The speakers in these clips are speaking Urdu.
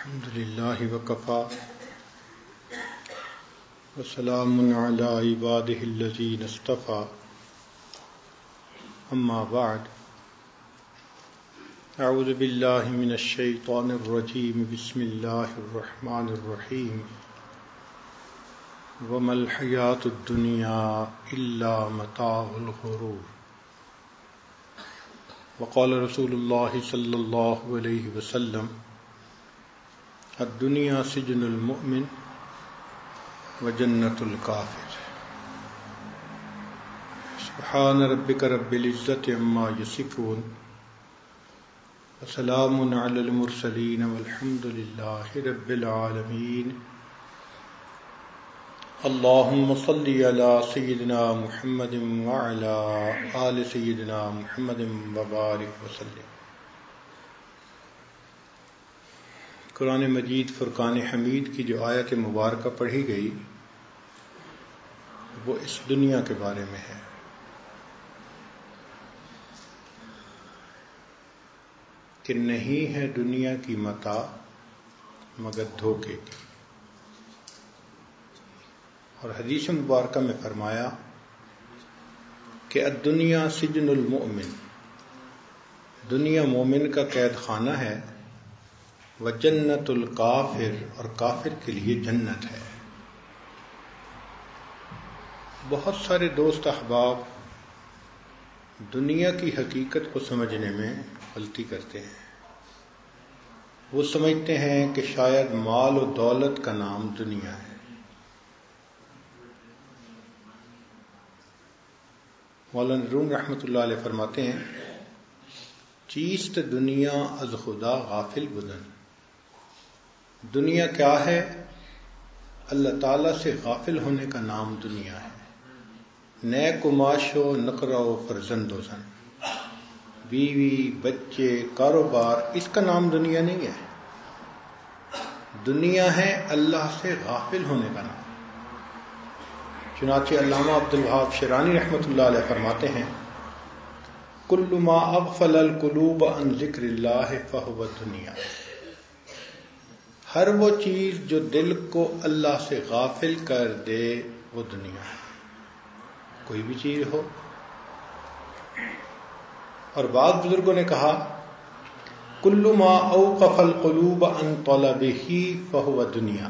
الحمد لله وكفى وسلام على عباده الذين اصطفى أما بعد أعوذ بالله من الشيطان الرجيم بسم الله الرحمن الرحيم وما الحياة الدنيا إلا متاع الغرور وقال رسول الله صلى الله عليه وسلم الدنيا سجن المؤمن وجنة الكافر سبحان ربك رب العزة عما يصفون وسلام على المرسلين والحمد لله رب العالمين اللهم صل على سيدنا محمد وعلى آل سيدنا محمد وبارك وسلم۔ قرآن مجید فرقان حمید کی جو آیت مبارکہ پڑھی گئی وہ اس دنیا کے بارے میں ہے کہ نہیں ہے دنیا کی متاع مگر دھوکے کی، اور حدیث مبارکہ میں فرمایا کہ الدنیا سجن المؤمن، دنیا مومن کا قید خانہ ہے، وجنت الکافر، اور کافر کے لیے جنت ہے۔ بہت سارے دوست احباب دنیا کی حقیقت کو سمجھنے میں غلطی کرتے ہیں۔ وہ سمجھتے ہیں کہ شاید مال و دولت کا نام دنیا ہے۔ مولانا روم رحمۃ اللہ علیہ فرماتے ہیں چیست دنیا از خدا غافل بدن، دنیا کیا ہے؟ اللہ تعالیٰ سے غافل ہونے کا نام دنیا ہے۔ نیک و معاش و نقرہ و فرزند و زن، بیوی بچے کاروبار، اس کا نام دنیا نہیں ہے۔ دنیا ہے اللہ سے غافل ہونے کا نام۔ چنانچہ علامہ عبد الوہاب شرانی رحمۃ اللہ علیہ فرماتے ہیں کل ما اغفل القلوب عن ذکر اللہ فہو دنیا، ہر وہ چیز جو دل کو اللہ سے غافل کر دے وہ دنیا ہے، کوئی بھی چیز ہو۔ اور بعض بزرگوں نے کہا کل ما اوقف القلوب عن طلبہ فہو دنیا،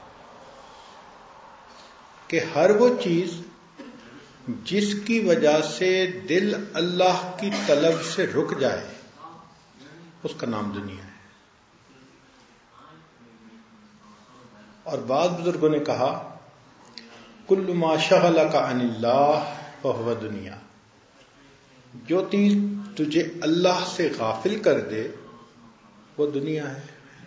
کہ ہر وہ چیز جس کی وجہ سے دل اللہ کی طلب سے رک جائے اس کا نام دنیا ہے۔ اور بعض بزرگوں نے کہا کل ما شغلک عن اللہ فہو دنیا، جو چیز تجھے اللہ سے غافل کر دے وہ دنیا ہے۔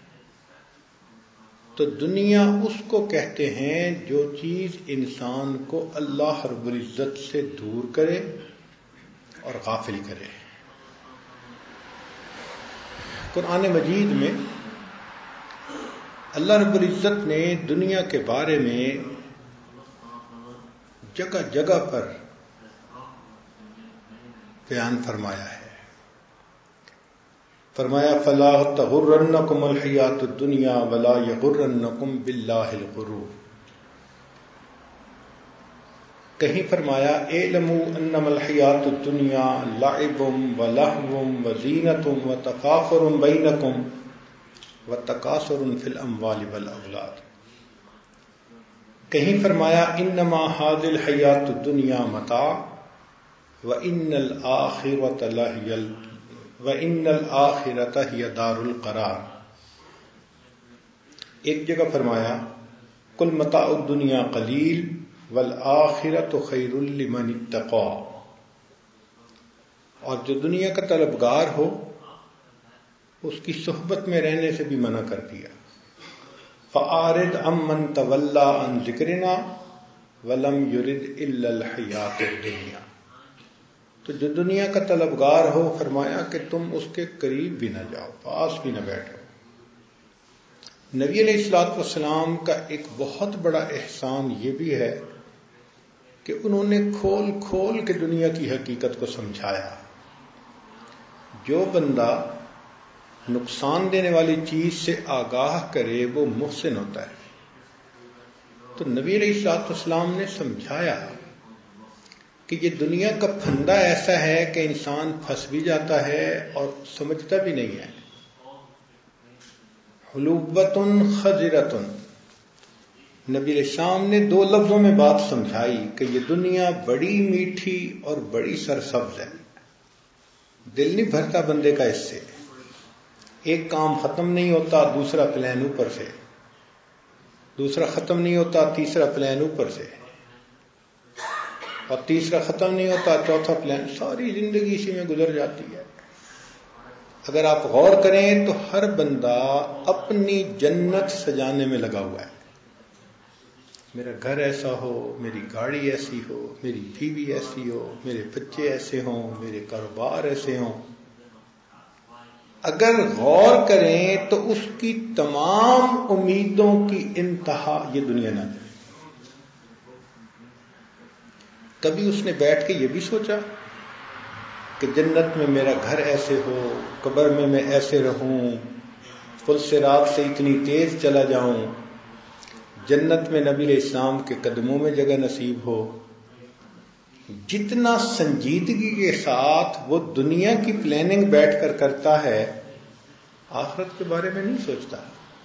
تو دنیا اس کو کہتے ہیں جو چیز انسان کو اللہ رب العزت سے دور کرے اور غافل کرے۔ قرآن مجید میں اللہ رب العزت نے دنیا کے بارے میں جگہ جگہ پر بیان فرمایا ہے۔ فرمایا فلا تغرنکم الحیات الدنیا ولا یغرنکم باللہ الغرور، کہیں فرمایا اعلموا انما الحیات الدنیا لعب ولہو وزینۃ وتفاخر بینکم وتکاثر فی الاموال والاولاد، کہیں فرمایا انما ھذی الحیات الدنیا متاع وان الآخرۃ ہی دار القرار، ایک جگہ فرمایا کل متاع الدنیا قلیل والآخرۃ خیر لمن اتقی، اور جو دنیا کا طلبگار ہو اس کی صحبت میں رہنے سے بھی منع کر دیا۔ فَأَعْرِضْ عَمَّنْ تَوَلَّىٰ عَنْ ذِكْرِنَا وَلَمْ يُرِدْ إِلَّا الْحَيَاةَ الدُّنْيَا، تو جو دنیا کا طلبگار ہو فرمایا کہ تم اس کے قریب بھی نہ جاؤ، پاس بھی نہ بیٹھو۔ نبی علیہ الصلوۃ والسلام کا ایک بہت بڑا احسان یہ بھی ہے کہ انہوں نے کھول کھول کے دنیا کی حقیقت کو سمجھایا۔ جو بندہ نقصان دینے والی چیز سے آگاہ کرے وہ محسن ہوتا ہے. تو نبی علیہ الصلوۃ والسلام نے سمجھایا کہ یہ دنیا کا پھندا ایسا ہے کہ انسان پھنس بھی جاتا ہے اور سمجھتا بھی نہیں ہے. حلوبۃ خضرۃ، نبی علیہ السلام نے 2 لفظوں میں بات سمجھائی کہ یہ دنیا بڑی میٹھی اور بڑی سرسبز ہے. دل نہیں بھرتا بندے کا اس سے. ایک کام ختم نہیں ہوتا، دوسرا پلان اوپر سے، دوسرا ختم نہیں ہوتا، تیسرا پلان اوپر سے، اور تیسرا ختم نہیں ہوتا، چوتھا پلان. ساری زندگی اسی میں گزر جاتی ہے. اگر آپ غور کریں تو ہر بندہ اپنی جنت سجانے میں لگا ہوا ہے. میرا گھر ایسا ہو، میری گاڑی ایسی ہو، میری بیوی ایسی ہو، میرے بچے ایسے ہوں، میرے کاروبار ایسے ہوں. اگر غور کریں تو اس کی تمام امیدوں کی انتہا یہ دنیا نہ ہے. کبھی اس نے بیٹھ کے یہ بھی سوچا کہ جنت میں میرا گھر ایسے ہو، قبر میں ایسے رہوں، پل صراط سے اتنی تیز چلا جاؤں، جنت میں نبی علیہ السلام کے قدموں میں جگہ نصیب ہو. جتنا سنجیدگی کے ساتھ وہ دنیا کی پلاننگ بیٹھ کر کرتا ہے، آخرت کے بارے میں نہیں سوچتا.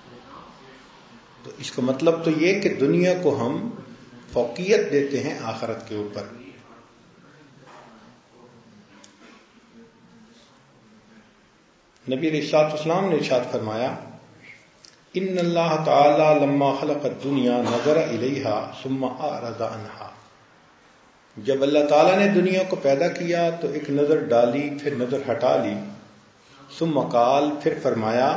تو اس کا مطلب تو یہ کہ دنیا کو ہم فوقیت دیتے ہیں آخرت کے اوپر. نبی علیہ الصلوۃ والسلام نے ارشاد فرمایا، ان اللہ تعالی لما خلق الدنیا نظر الیہا ثم اعرض عنہا. جب اللہ تعالیٰ نے دنیا کو پیدا کیا تو ایک نظر ڈالی، پھر نظر ہٹا لی. ثم قال، پھر فرمایا،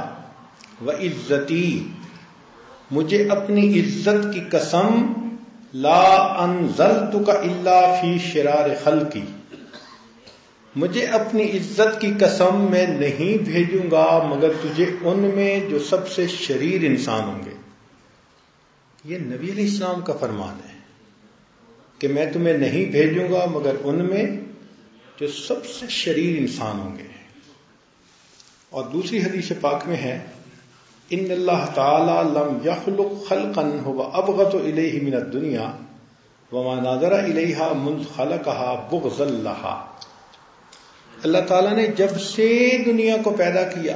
وعزتی، مجھے اپنی عزت کی قسم، لا انزلتک الا فی شرار خلقی، مجھے اپنی عزت کی قسم میں نہیں بھیجوں گا مگر تجھے ان میں جو سب سے شریر انسان ہوں گے. یہ نبی علیہ السلام کا فرمان ہے کہ میں تمہیں نہیں بھیجوں گا مگر ان میں جو سب سے شریر انسان ہوں گے. اور دوسری حدیث پاک میں ہے، ان اللہ تعالی لم یخلق خلقا هو ابغض الیہ من الدنیا وما نظر الیہا منذ خلقها بغضا لها. اللہ تعالیٰ نے جب سے دنیا کو پیدا کیا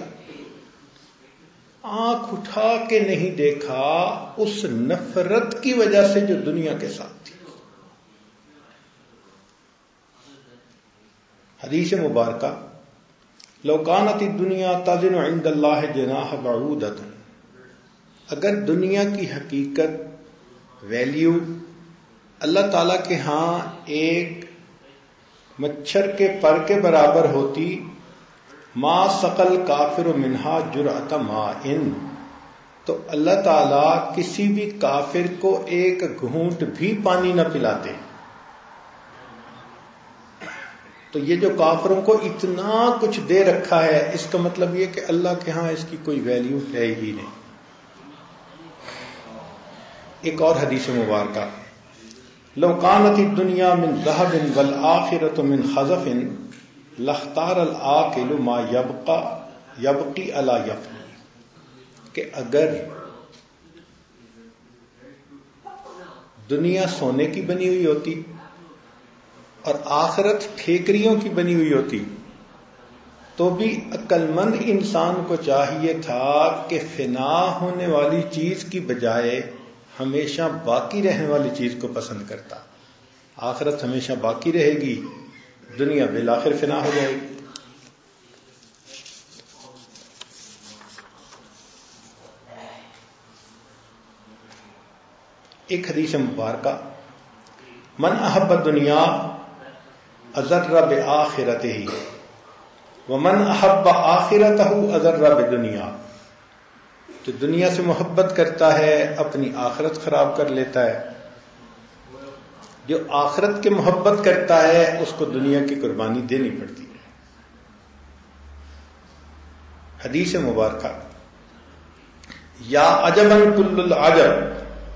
آنکھ اٹھا کے نہیں دیکھا اس نفرت کی وجہ سے جو دنیا کے ساتھ تھی. حدیث مبارکہ، لو کانت الدنیا تزن عند اللہ جناح بعودۃ، اگر دنیا کی حقیقت، ویلیو اللہ تعالیٰ کے ہاں ایک مچھر کے پر کے برابر ہوتی، ما سقل کافر منہا جرعۃ ماء، تو اللہ تعالیٰ کسی بھی کافر کو ایک گھونٹ بھی پانی نہ پلاتے. تو یہ جو کافروں کو اتنا کچھ دے رکھا ہے، اس کا مطلب یہ کہ اللہ کے ہاں اس کی کوئی ویلیو ہے ہی نہیں. ایک اور حدیث مبارکہ، لو کانت الدنیا من ذهب والآخرۃ من خزف لاختار العاقل ما یبقی علی یفنی، کہ اگر دنیا سونے کی بنی ہوئی ہوتی اور آخرت ٹھیکریوں کی بنی ہوئی ہوتی تو بھی عقل مند انسان کو چاہیے تھا کہ فنا ہونے والی چیز کی بجائے ہمیشہ باقی رہنے والی چیز کو پسند کرتا. آخرت ہمیشہ باقی رہے گی، دنیا بالآخر فنا ہو جائے گی. ایک حدیث مبارکہ، من احب الدنیا اضر بآخرتہ ومن احب آخرتہ اضر بدنیا، جو دنیا سے محبت کرتا ہے اپنی آخرت خراب کر لیتا ہے، جو آخرت کے محبت کرتا ہے اس کو دنیا کی قربانی دینی پڑتی ہے. حدیث مبارکہ، یا عجبا کل العجب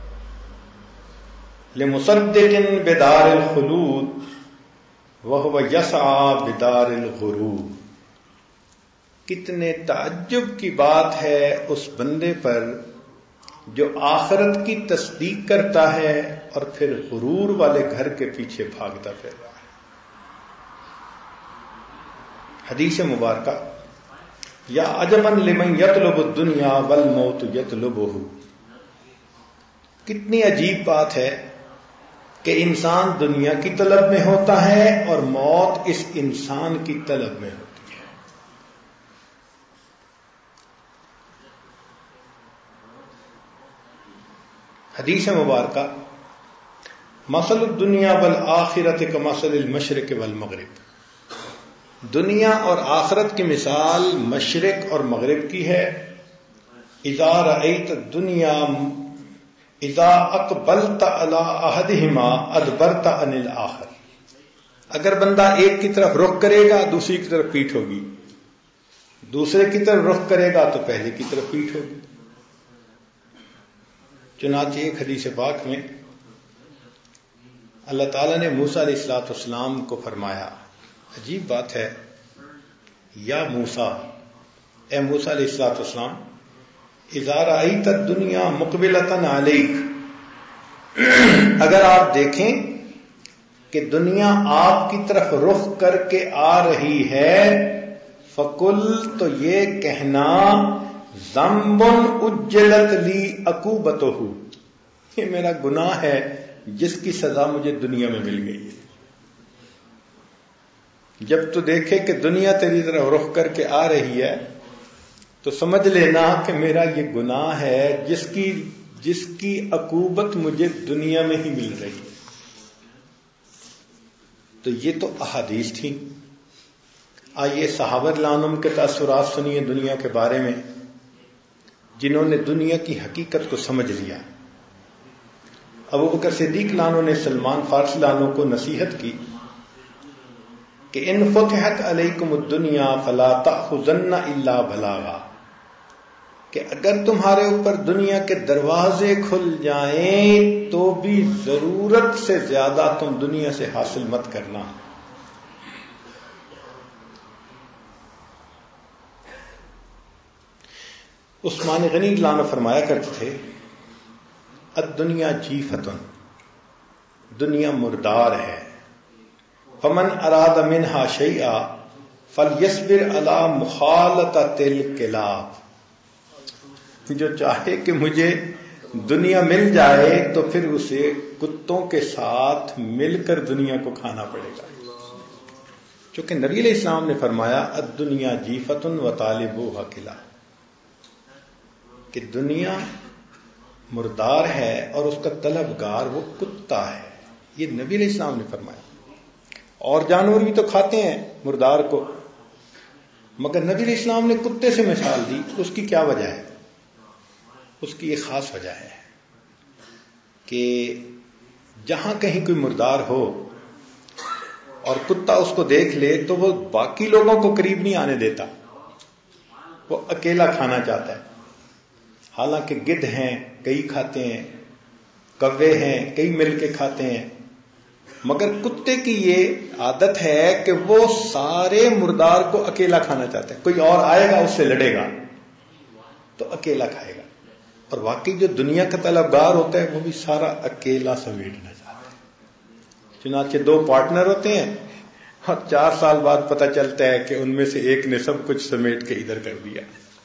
لمصدق بدار الخلود وهو یسعى بدار الغرور. کتنے تعجب کی بات ہے اس بندے پر جو آخرت کی تصدیق کرتا ہے اور پھر غرور والے گھر کے پیچھے بھاگتا پھر رہا ہے. حدیث مبارکہ یا عجباً لمن یطلب الدنیا والموت یطلبہ. کتنی عجیب بات ہے کہ انسان دنیا کی طلب میں ہوتا ہے اور موت اس انسان کی طلب میں ہوتی ہے. حدیث مبارکہ مثل الدنیا والآخرت کمثل المشرق والمغرب. دنیا اور آخرت کی مثال مشرق اور مغرب کی ہے. اذا رأیت الدنیا اذا اقبلت علی احدہما ادبرت عن الآخر. اگر بندہ ایک کی طرف رخ کرے گا دوسری کی طرف پیٹھ ہوگی، دوسرے کی طرف رخ کرے گا تو پہلے کی طرف پیٹھ ہوگی. چنانچہ ایک حدیث پاک میں اللہ تعالیٰ نے موسیٰ علیہ السلام کو فرمایا، عجیب بات ہے، یا موسیٰ، اے موسیٰ علیہ السلام، اذا رأیت الدنیا مقبلۃ علیک، اگر آپ دیکھیں کہ دنیا آپ کی طرف رخ کر کے آ رہی ہے، فقل، تو یہ کہنا، ذنب اجلت لی عقوبتہ، یہ میرا گناہ ہے جس کی سزا مجھے دنیا میں مل گئی ہے. جب تو دیکھے کہ دنیا تیری طرف رخ کر کے آ رہی ہے تو سمجھ لینا کہ میرا یہ گناہ ہے جس کی عقوبت مجھے دنیا میں ہی مل رہی ہے. تو یہ تو احادیث تھی. آئیے صحابہ رضی اللہ عنہم کے تاثرات سنیے دنیا کے بارے میں، جنہوں نے دنیا کی حقیقت کو سمجھ لیا. ابوبکر صدیق لانو نے سلمان فارسی لانو کو نصیحت کی کہ ان فتحت علیکم الدنیا فلا تأخذن الا بلاغا، کہ اگر تمہارے اوپر دنیا کے دروازے کھل جائیں تو بھی ضرورت سے زیادہ تم دنیا سے حاصل مت کرنا. عثمان غنی لانو فرمایا کرتے تھے، الدنیا جیفتن، دنیا مردار ہے، فمن اراد منہا شیئا فلیصبر علی مخالطۃ الکلاب. جو چاہے کہ مجھے دنیا مل جائے تو پھر اسے کتوں کے ساتھ مل کر دنیا کو کھانا پڑے گا. چونکہ نبی علیہ السلام نے فرمایا الدنیا جیفتن و طالبوہا کلاب، کہ دنیا مردار ہے اور اس کا طلبگار وہ کتا ہے. یہ نبی علیہ السلام نے فرمایا. اور جانور بھی تو کھاتے ہیں مردار کو، مگر نبی علیہ السلام نے کتے سے مثال دی. اس کی کیا وجہ ہے؟ اس کی ایک خاص وجہ ہے کہ جہاں کہیں کوئی مردار ہو اور کتا اس کو دیکھ لے تو وہ باقی لوگوں کو قریب نہیں آنے دیتا، وہ اکیلا کھانا چاہتا ہے. حالانکہ گدھ ہیں کئی کھاتے ہیں، کوے ہیں کئی مل کے کھاتے ہیں، مگر کتے کی یہ عادت ہے کہ وہ سارے مردار کو اکیلا کھانا چاہتا ہے. کوئی اور آئے گا اس سے لڑے گا تو اکیلا کھائے گا. اور واقعی جو دنیا کا طلبگار ہوتا ہے وہ بھی سارا اکیلا سمیٹنا چاہتا ہے. چنانچہ دو پارٹنر ہوتے ہیں اور 4 سال بعد پتہ چلتا ہے کہ ان میں سے ایک نے سب کچھ سمیٹ کے ادھر کر دیا.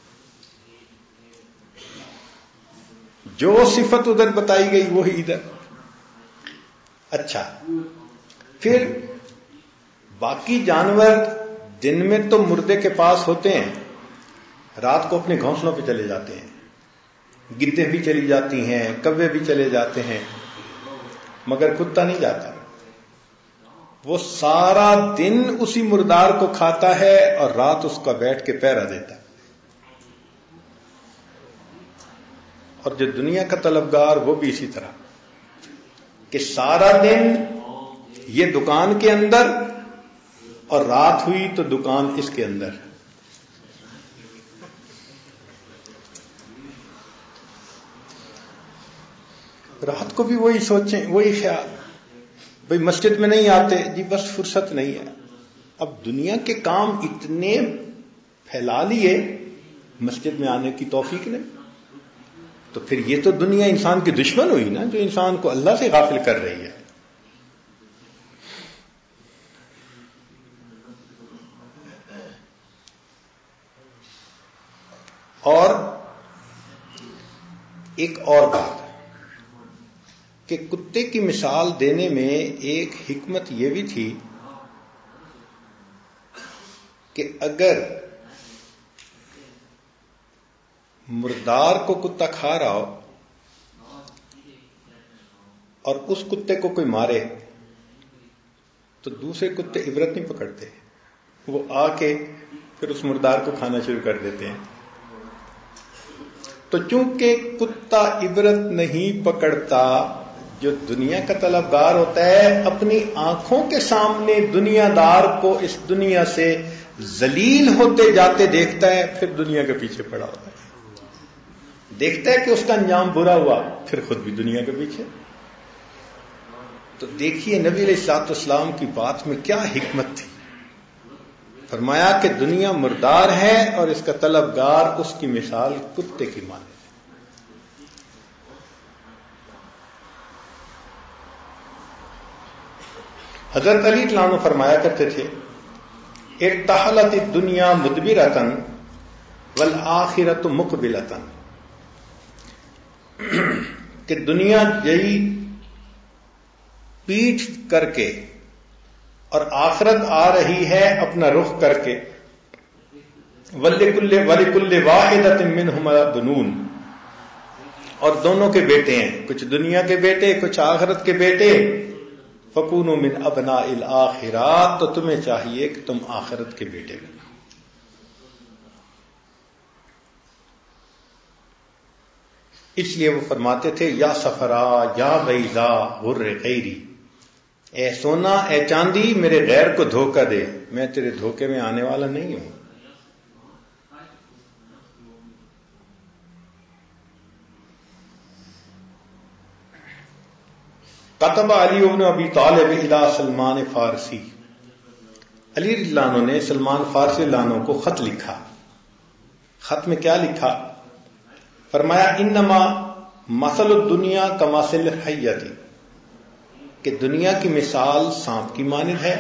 جو صفت ادھر بتائی گئی وہی ادھر. اچھا، پھر باقی جانور دن میں تو مردے کے پاس ہوتے ہیں، رات کو اپنے گھونسلوں پہ چلے جاتے ہیں. گدے بھی چلی جاتی ہیں، کوے بھی چلے جاتے ہیں، مگر کتا نہیں جاتا. وہ سارا دن اسی مردار کو کھاتا ہے اور رات اس کا بیٹھ کے پہرا دیتا ہے. اور جو دنیا کا طلبگار وہ بھی اسی طرح کہ سارا دن یہ دکان کے اندر اور رات ہوئی تو دکان اس کے اندر. رات کو بھی وہی سوچیں، وہی خیال، بھئی مسجد میں نہیں آتے، جی بس فرصت نہیں ہے. اب دنیا کے کام اتنے پھیلا لیے، مسجد میں آنے کی توفیق نہیں، تو پھر یہ تو دنیا انسان کی دشمن ہوئی نا، جو انسان کو اللہ سے غافل کر رہی ہے۔ اور ایک اور بات کہ کتے کی مثال دینے میں ایک حکمت یہ بھی تھی کہ اگر مردار کو کتا کھا رہا ہو اور اس کتے کو کوئی مارے تو دوسرے کتے عبرت نہیں پکڑتے، وہ آ کے پھر اس مردار کو کھانا شروع کر دیتے ہیں۔ تو چونکہ کتا عبرت نہیں پکڑتا، جو دنیا کا طلبگار ہوتا ہے اپنی آنکھوں کے سامنے دنیا دار کو اس دنیا سے ذلیل ہوتے جاتے دیکھتا ہے، پھر دنیا کے پیچھے پڑا ہوتا ہے، دیکھتا ہے کہ اس کا انجام برا ہوا، پھر خود بھی دنیا کے پیچھے۔ تو دیکھیے نبی علیہ الصلوۃ والسلام کی بات میں کیا حکمت تھی، فرمایا کہ دنیا مردار ہے اور اس کا طلبگار اس کی مثال کتے کی مانند ہے۔ حضرت علی رضی اللہ عنہ فرمایا کرتے تھے ارتحلت الدنیا مدبرۃ والآخرۃ مقبلۃ، کہ دنیا گئی پیٹھ کر کے اور آخرت آ رہی ہے اپنا رخ کر کے۔ وَلِكُلِّ وَاحِدَةٍ مِّنْهُمَا بُنُونَ، اور دونوں کے بیٹے ہیں، کچھ دنیا کے بیٹے کچھ آخرت کے بیٹے۔ فَكُونُوا مِنْ أَبْنَاءِ الْآخِرَةِ، تو تمہیں چاہیے کہ تم آخرت کے بیٹے بنو۔ اس لیے وہ فرماتے تھے یا صفرا یا بیضا غر غیری، اے سونا اے چاندی میرے غیر کو دھوکہ دے، میں تیرے دھوکے میں آنے والا نہیں ہوں۔ کتب علی بن ابی طالب الی سلمان فارسی، علی رضی اللہ عنہ نے سلمان فارسی رضی اللہ عنہ کو خط لکھا۔ خط میں کیا لکھا؟ فرمایا انما مثل الدنیا کمثل الحیۃ، کہ دنیا کی مثال سانپ کی مانند ہے۔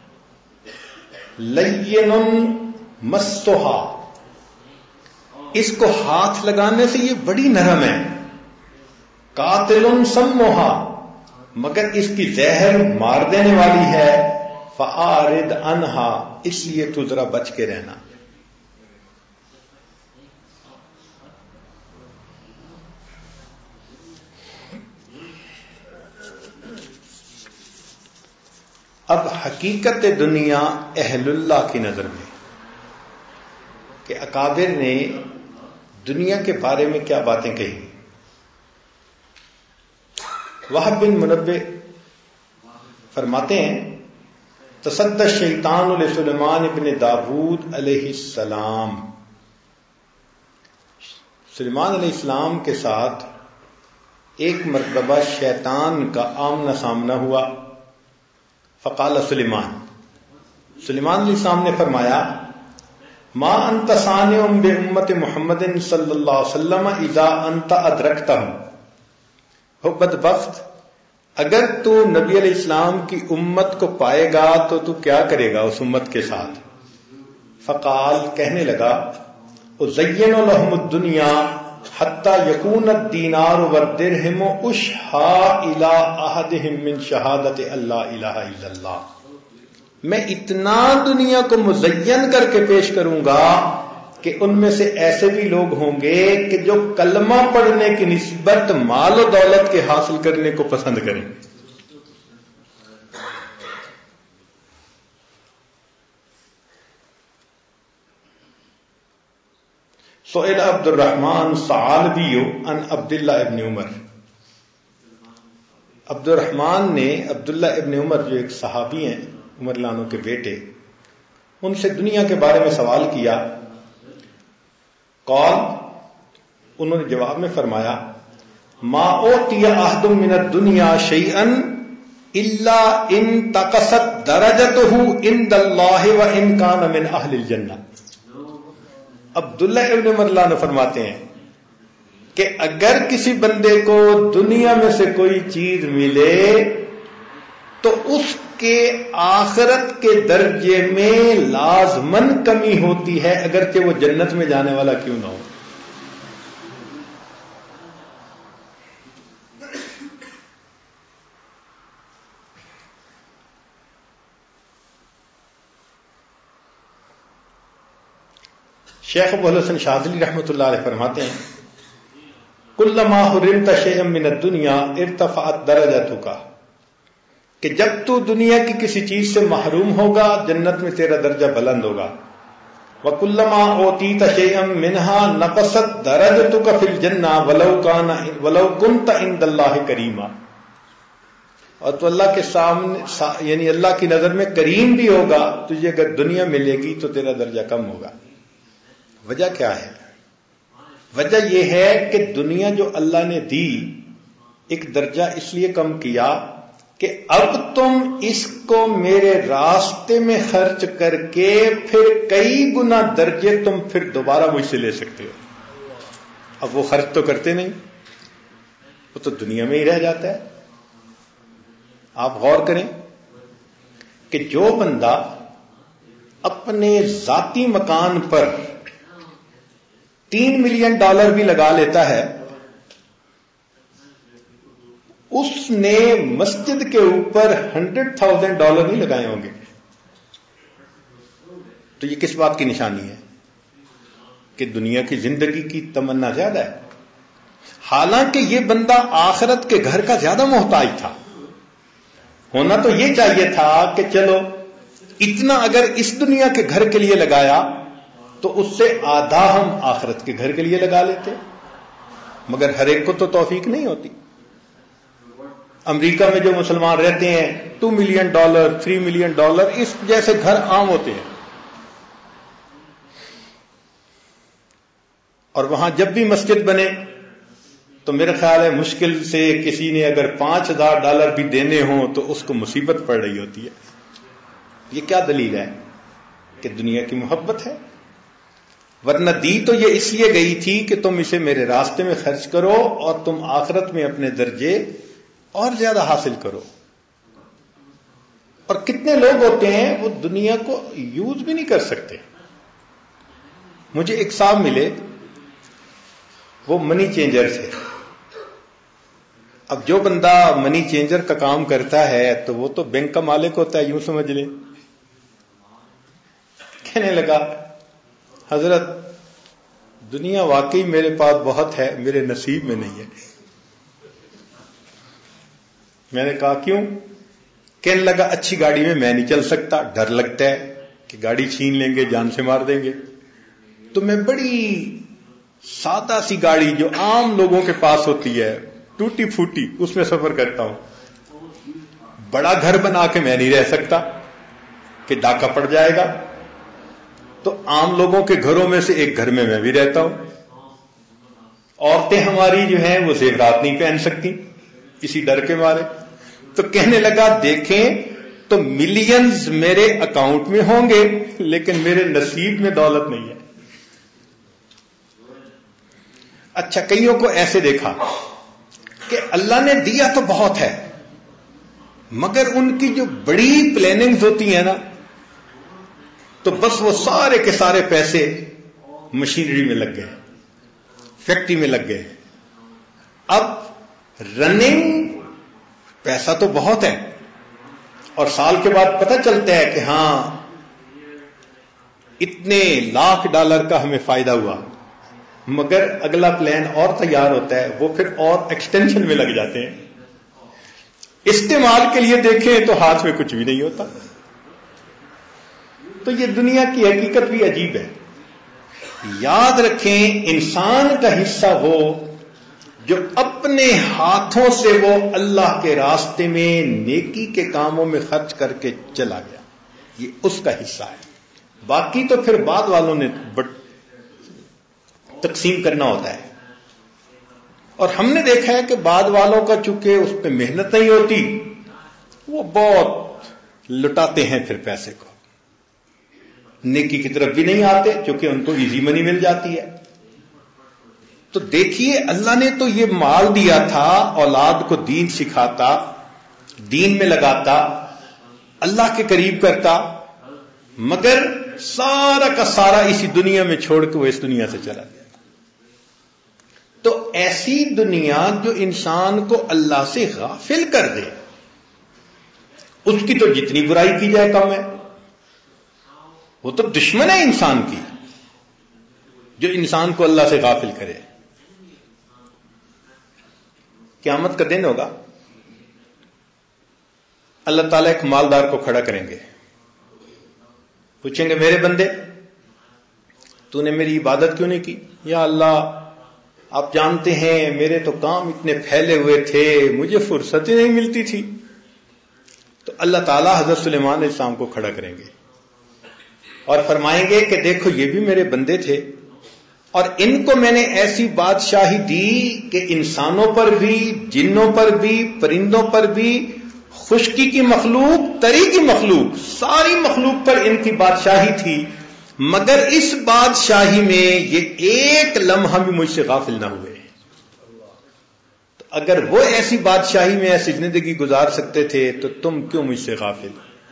لین مسھا، اس کو ہاتھ لگانے سے یہ بڑی نرم ہے۔ قاتل سمھا، مگر اس کی زہر مار دینے والی ہے۔ فاعرض عنھا، اس لیے تو ذرا بچ کے رہنا۔ اب حقیقت دنیا اہل اللہ کی نظر میں، کہ اکابر نے دنیا کے بارے میں کیا باتیں کہی۔ وہب بن منبہ فرماتے ہیں تصدى الشیطان لسلیمان ابن داود علیہ السلام، سلیمان علیہ السلام کے ساتھ ایک مرتبہ شیطان کا آمنا سامنا ہوا۔ فقال سلیمان علیہ السلام نے فرمایا ما انت صانع بامت محمد صلی اللہ علیہ وسلم اذا انت ادرکتہم، ہو بدبخت اگر تو نبی علیہ السلام کی امت کو پائے گا تو کیا کرے گا اس امت کے ساتھ؟ فقال، کہنے لگا ازین لهم الدنیا حتی یکون الدینار والدرہم اشہا الی احدہم من شہادت اللہ الہ الا اللہ، میں اتنا دنیا کو مزین کر کے پیش کروں گا کہ ان میں سے ایسے بھی لوگ ہوں گے کہ جو کلمہ پڑھنے کی نسبت مال و دولت کے حاصل کرنے کو پسند کریں۔ سئل عبد الرحمن ثعالبی عن عبداللہ ابن عمر، عبد الرحمن نے عبداللہ ابن عمر جو ایک صحابی ہیں عمر رضی اللہ عنہ کے بیٹے، ان سے دنیا کے بارے میں سوال کیا۔ قال، انہوں نے جواب میں فرمایا ما اوتی احد من الدنیا شیئا الا انتقصت درجته عند اللہ وان کان من اہل الجنہ، عبداللہ ابن مرلان فرماتے ہیں کہ اگر کسی بندے کو دنیا میں سے کوئی چیز ملے تو اس کے آخرت کے درجے میں لازماً کمی ہوتی ہے، اگرچہ وہ جنت میں جانے والا کیوں نہ ہو۔ شیخ ابو الحسن شاذلی رحمۃ اللہ علیہ فرماتے ہیں کلما حرمت شیئا من الدنیا ارتفعت درجتک، کہ جب تو دنیا کی کسی چیز سے محروم ہوگا جنت میں تیرا درجہ بلند ہوگا۔ وَكُلَّمَا أُوتِيتَ شَيْئًا مِّنْهَا نَقَصَتْ دَرَجَتُكَ فِي الْجَنَّةِ وَلَوْ كُنْتَ عِندَ اللَّهِ كَرِيمًا، اور تو اللہ کے سامنے یعنی اللہ کی نظر میں کریم بھی ہوگا، تجھے اگر دنیا ملے گی تو تیرا درجہ کم ہوگا۔ وجہ کیا ہے؟ وجہ یہ ہے کہ دنیا جو اللہ نے دی ایک درجہ اس لیے کم کیا کہ اب تم اس کو میرے راستے میں خرچ کر کے پھر کئی گنا درجے تم پھر دوبارہ مجھ سے لے سکتے ہو۔ اب وہ خرچ تو کرتے نہیں، وہ تو دنیا میں ہی رہ جاتا ہے۔ آپ غور کریں کہ جو بندہ اپنے ذاتی مکان پر $3 ملین بھی لگا لیتا ہے، اس نے مسجد کے اوپر $100,000 نہیں لگائے ہوں گے، تو یہ کس بات کی نشانی ہے؟ کہ دنیا کی زندگی کی تمنا زیادہ ہے، حالانکہ یہ بندہ آخرت کے گھر کا زیادہ محتاج تھا۔ ہونا تو یہ چاہیے تھا کہ چلو اتنا اگر اس دنیا کے گھر کے لیے لگایا تو اس سے آدھا ہم آخرت کے گھر کے لیے لگا لیتے، مگر ہر ایک کو تو توفیق نہیں ہوتی۔ امریکہ میں جو مسلمان رہتے ہیں $2 ملین $3 ملین اس جیسے گھر عام ہوتے ہیں، اور وہاں جب بھی مسجد بنے تو میرا خیال ہے مشکل سے کسی نے اگر $5,000 بھی دینے ہوں تو اس کو مصیبت پڑ رہی ہوتی ہے۔ یہ کیا دلیل ہے؟ کہ دنیا کی محبت ہے، ورنہ دی تو یہ اس لیے گئی تھی کہ تم اسے میرے راستے میں خرچ کرو اور تم آخرت میں اپنے درجے اور زیادہ حاصل کرو۔ اور کتنے لوگ ہوتے ہیں وہ دنیا کو یوز بھی نہیں کر سکتے۔ مجھے ایک صاحب ملے، وہ منی چینجر تھے۔ اب جو بندہ منی چینجر کا کام کرتا ہے تو وہ تو بینک کا مالک ہوتا ہے، یوں سمجھ لیں۔ کہنے لگا حضرت دنیا واقعی میرے پاس بہت ہے، میرے نصیب میں نہیں ہے۔ میں نے کہا کیوں؟ کہنے لگا اچھی گاڑی میں نہیں چل سکتا، ڈر لگتا ہے کہ گاڑی چھین لیں گے، جان سے مار دیں گے، تو میں بڑی سادہ سی گاڑی جو عام لوگوں کے پاس ہوتی ہے ٹوٹی پھوٹی اس میں سفر کرتا ہوں۔ بڑا گھر بنا کے میں نہیں رہ سکتا کہ ڈاکہ پڑ جائے گا، تو عام لوگوں کے گھروں میں سے ایک گھر میں بھی رہتا ہوں۔ عورتیں ہماری جو ہیں وہ زیورات نہیں پہن سکتی اسی ڈر کے مارے۔ تو کہنے لگا دیکھیں تو ملینز میرے اکاؤنٹ میں ہوں گے لیکن میرے نصیب میں دولت نہیں ہے۔ اچھا، کئیوں کو ایسے دیکھا کہ اللہ نے دیا تو بہت ہے مگر ان کی جو بڑی پلاننگز ہوتی ہیں نا، تو بس وہ سارے کے سارے پیسے مشینری میں لگ گئے، فیکٹری میں لگ گئے۔ اب رننگ پیسہ تو بہت ہے اور سال کے بعد پتہ چلتا ہے کہ ہاں اتنے $1,00,000 کا ہمیں فائدہ ہوا، مگر اگلا پلان اور تیار ہوتا ہے، وہ پھر اور ایکسٹینشن میں لگ جاتے ہیں۔ استعمال کے لیے دیکھیں تو ہاتھ میں کچھ بھی نہیں ہوتا۔ تو یہ دنیا کی حقیقت بھی عجیب ہے۔ یاد رکھیں انسان کا حصہ وہ جو اپنے ہاتھوں سے وہ اللہ کے راستے میں نیکی کے کاموں میں خرچ کر کے چلا گیا، یہ اس کا حصہ ہے۔ باقی تو پھر بعد والوں نے تقسیم کرنا ہوتا ہے، اور ہم نے دیکھا ہے کہ بعد والوں کا چونکہ اس پہ محنت نہیں ہوتی، وہ بہت لٹاتے ہیں پھر پیسے کو۔ نیکی کی طرف بھی نہیں آتے چونکہ ان کو ایزی منی مل جاتی ہے. تو دیکھیے اللہ نے تو یہ مال دیا تھا، اولاد کو دین سکھاتا، دین میں لگاتا، اللہ کے قریب کرتا، مگر سارا کا سارا اسی دنیا میں چھوڑ کے وہ اس دنیا سے چلا گیا. تو ایسی دنیا جو انسان کو اللہ سے غافل کر دے، اس کی تو جتنی برائی کی جائے کم ہے. وہ تو دشمن ہے انسان کی، جو انسان کو اللہ سے غافل کرے. قیامت کا دن ہوگا، اللہ تعالیٰ ایک مالدار کو کھڑا کریں گے، پوچھیں گے میرے بندے تو نے میری عبادت کیوں نہیں کی؟ یا اللہ آپ جانتے ہیں میرے تو کام اتنے پھیلے ہوئے تھے، مجھے فرصت ہی نہیں ملتی تھی. تو اللہ تعالیٰ حضرت سلیمان علیہ السلام کو کھڑا کریں گے اور فرمائیں گے کہ دیکھو یہ بھی میرے بندے تھے اور ان کو میں نے ایسی بادشاہی دی کہ انسانوں پر بھی، جنوں پر بھی، پرندوں پر بھی، خشکی کی مخلوق، تری کی مخلوق، ساری مخلوق پر ان کی بادشاہی تھی، مگر اس بادشاہی میں یہ ایک لمحہ بھی مجھ سے غافل نہ ہوئے. تو اگر وہ ایسی بادشاہی میں ایسی زندگی گزار سکتے تھے تو تم کیوں مجھ سے غافل؟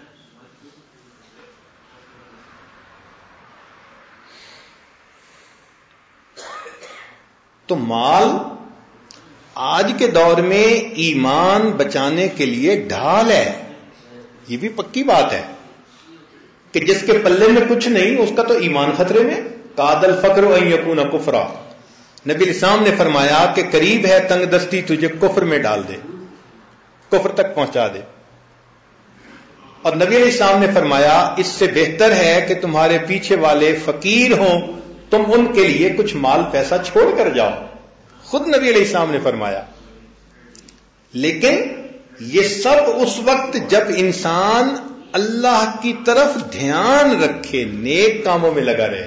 تو مال آج کے دور میں ایمان بچانے کے لیے ڈھال ہے. یہ بھی پکی بات ہے کہ جس کے پلے میں کچھ نہیں اس کا تو ایمان خطرے میں. کاد الفقر ان یکون کفرا، نبی الاسلام نے فرمایا کہ قریب ہے تنگ دستی تجھے کفر میں ڈال دے، کفر تک پہنچا دے. اور نبی علیہ السلام نے فرمایا اس سے بہتر ہے کہ تمہارے پیچھے والے فقیر ہوں، تم ان کے لیے کچھ مال پیسہ چھوڑ کر جاؤ. خود نبی علیہ السلام نے فرمایا. لیکن یہ سب اس وقت جب انسان اللہ کی طرف دھیان رکھے، نیک کاموں میں لگا رہے.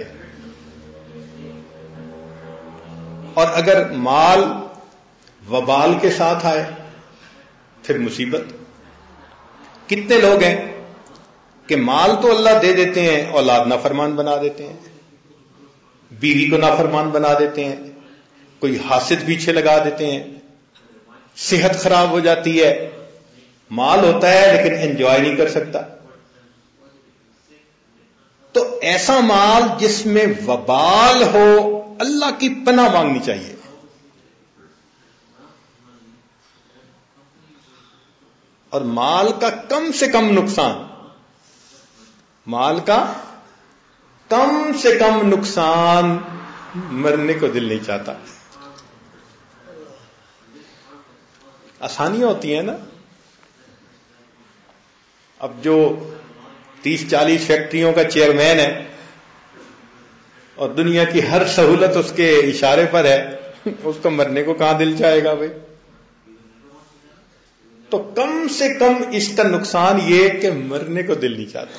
اور اگر مال وبال کے ساتھ آئے پھر مصیبت. کتنے لوگ ہیں کہ مال تو اللہ دے دیتے ہیں، اولاد نافرمان بنا دیتے ہیں، بیوی کو نافرمان بنا دیتے ہیں، کوئی حاسد پیچھے لگا دیتے ہیں، صحت خراب ہو جاتی ہے. مال ہوتا ہے لیکن انجوائے نہیں کر سکتا. تو ایسا مال جس میں وبال ہو، اللہ کی پناہ مانگنی چاہیے. اور مال کا کم سے کم نقصان، مال کا کم سے کم نقصان، مرنے کو دل نہیں چاہتا. آسانیاں ہوتی ہیں نا. اب جو 30-40 فیکٹریوں کا چیئرمین ہے اور دنیا کی ہر سہولت اس کے اشارے پر ہے، اس کو مرنے کو کہاں دل چاہے گا بھائی؟ تو کم سے کم اس کا نقصان یہ کہ مرنے کو دل نہیں چاہتا.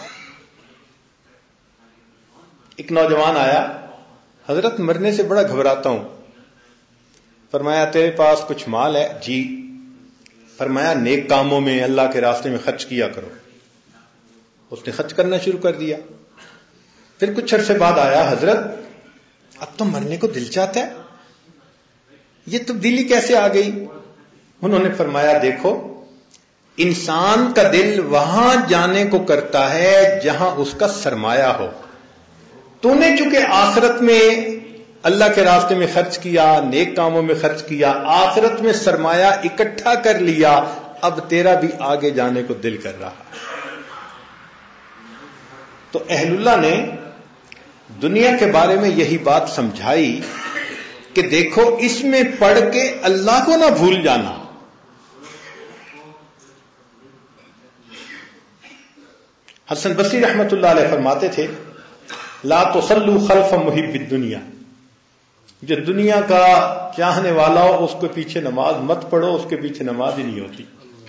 ایک نوجوان آیا، حضرت مرنے سے بڑا گھبراتا ہوں. فرمایا تیرے پاس کچھ مال ہے؟ جی. فرمایا نیک کاموں میں، اللہ کے راستے میں خرچ کیا کرو. اس نے خرچ کرنا شروع کر دیا. پھر کچھ عرصے بعد آیا، حضرت اب تو مرنے کو دل چاہتا ہے، یہ تبدیلی کیسے آ گئی؟ انہوں نے فرمایا دیکھو، انسان کا دل وہاں جانے کو کرتا ہے جہاں اس کا سرمایہ ہو. تو نے چونکہ آخرت میں اللہ کے راستے میں خرچ کیا، نیک کاموں میں خرچ کیا، آخرت میں سرمایہ اکٹھا کر لیا، اب تیرا بھی آگے جانے کو دل کر رہا. تو اہل اللہ نے دنیا کے بارے میں یہی بات سمجھائی کہ دیکھو اس میں پڑھ کے اللہ کو نہ بھول جانا. حسن بصری رحمت اللہ علیہ فرماتے تھے لا تصلوا خلف محب الدنیا، جو دنیا کا چاہنے والا ہو اس کے پیچھے نماز مت پڑھو، اس کے پیچھے نماز ہی نہیں ہوتی.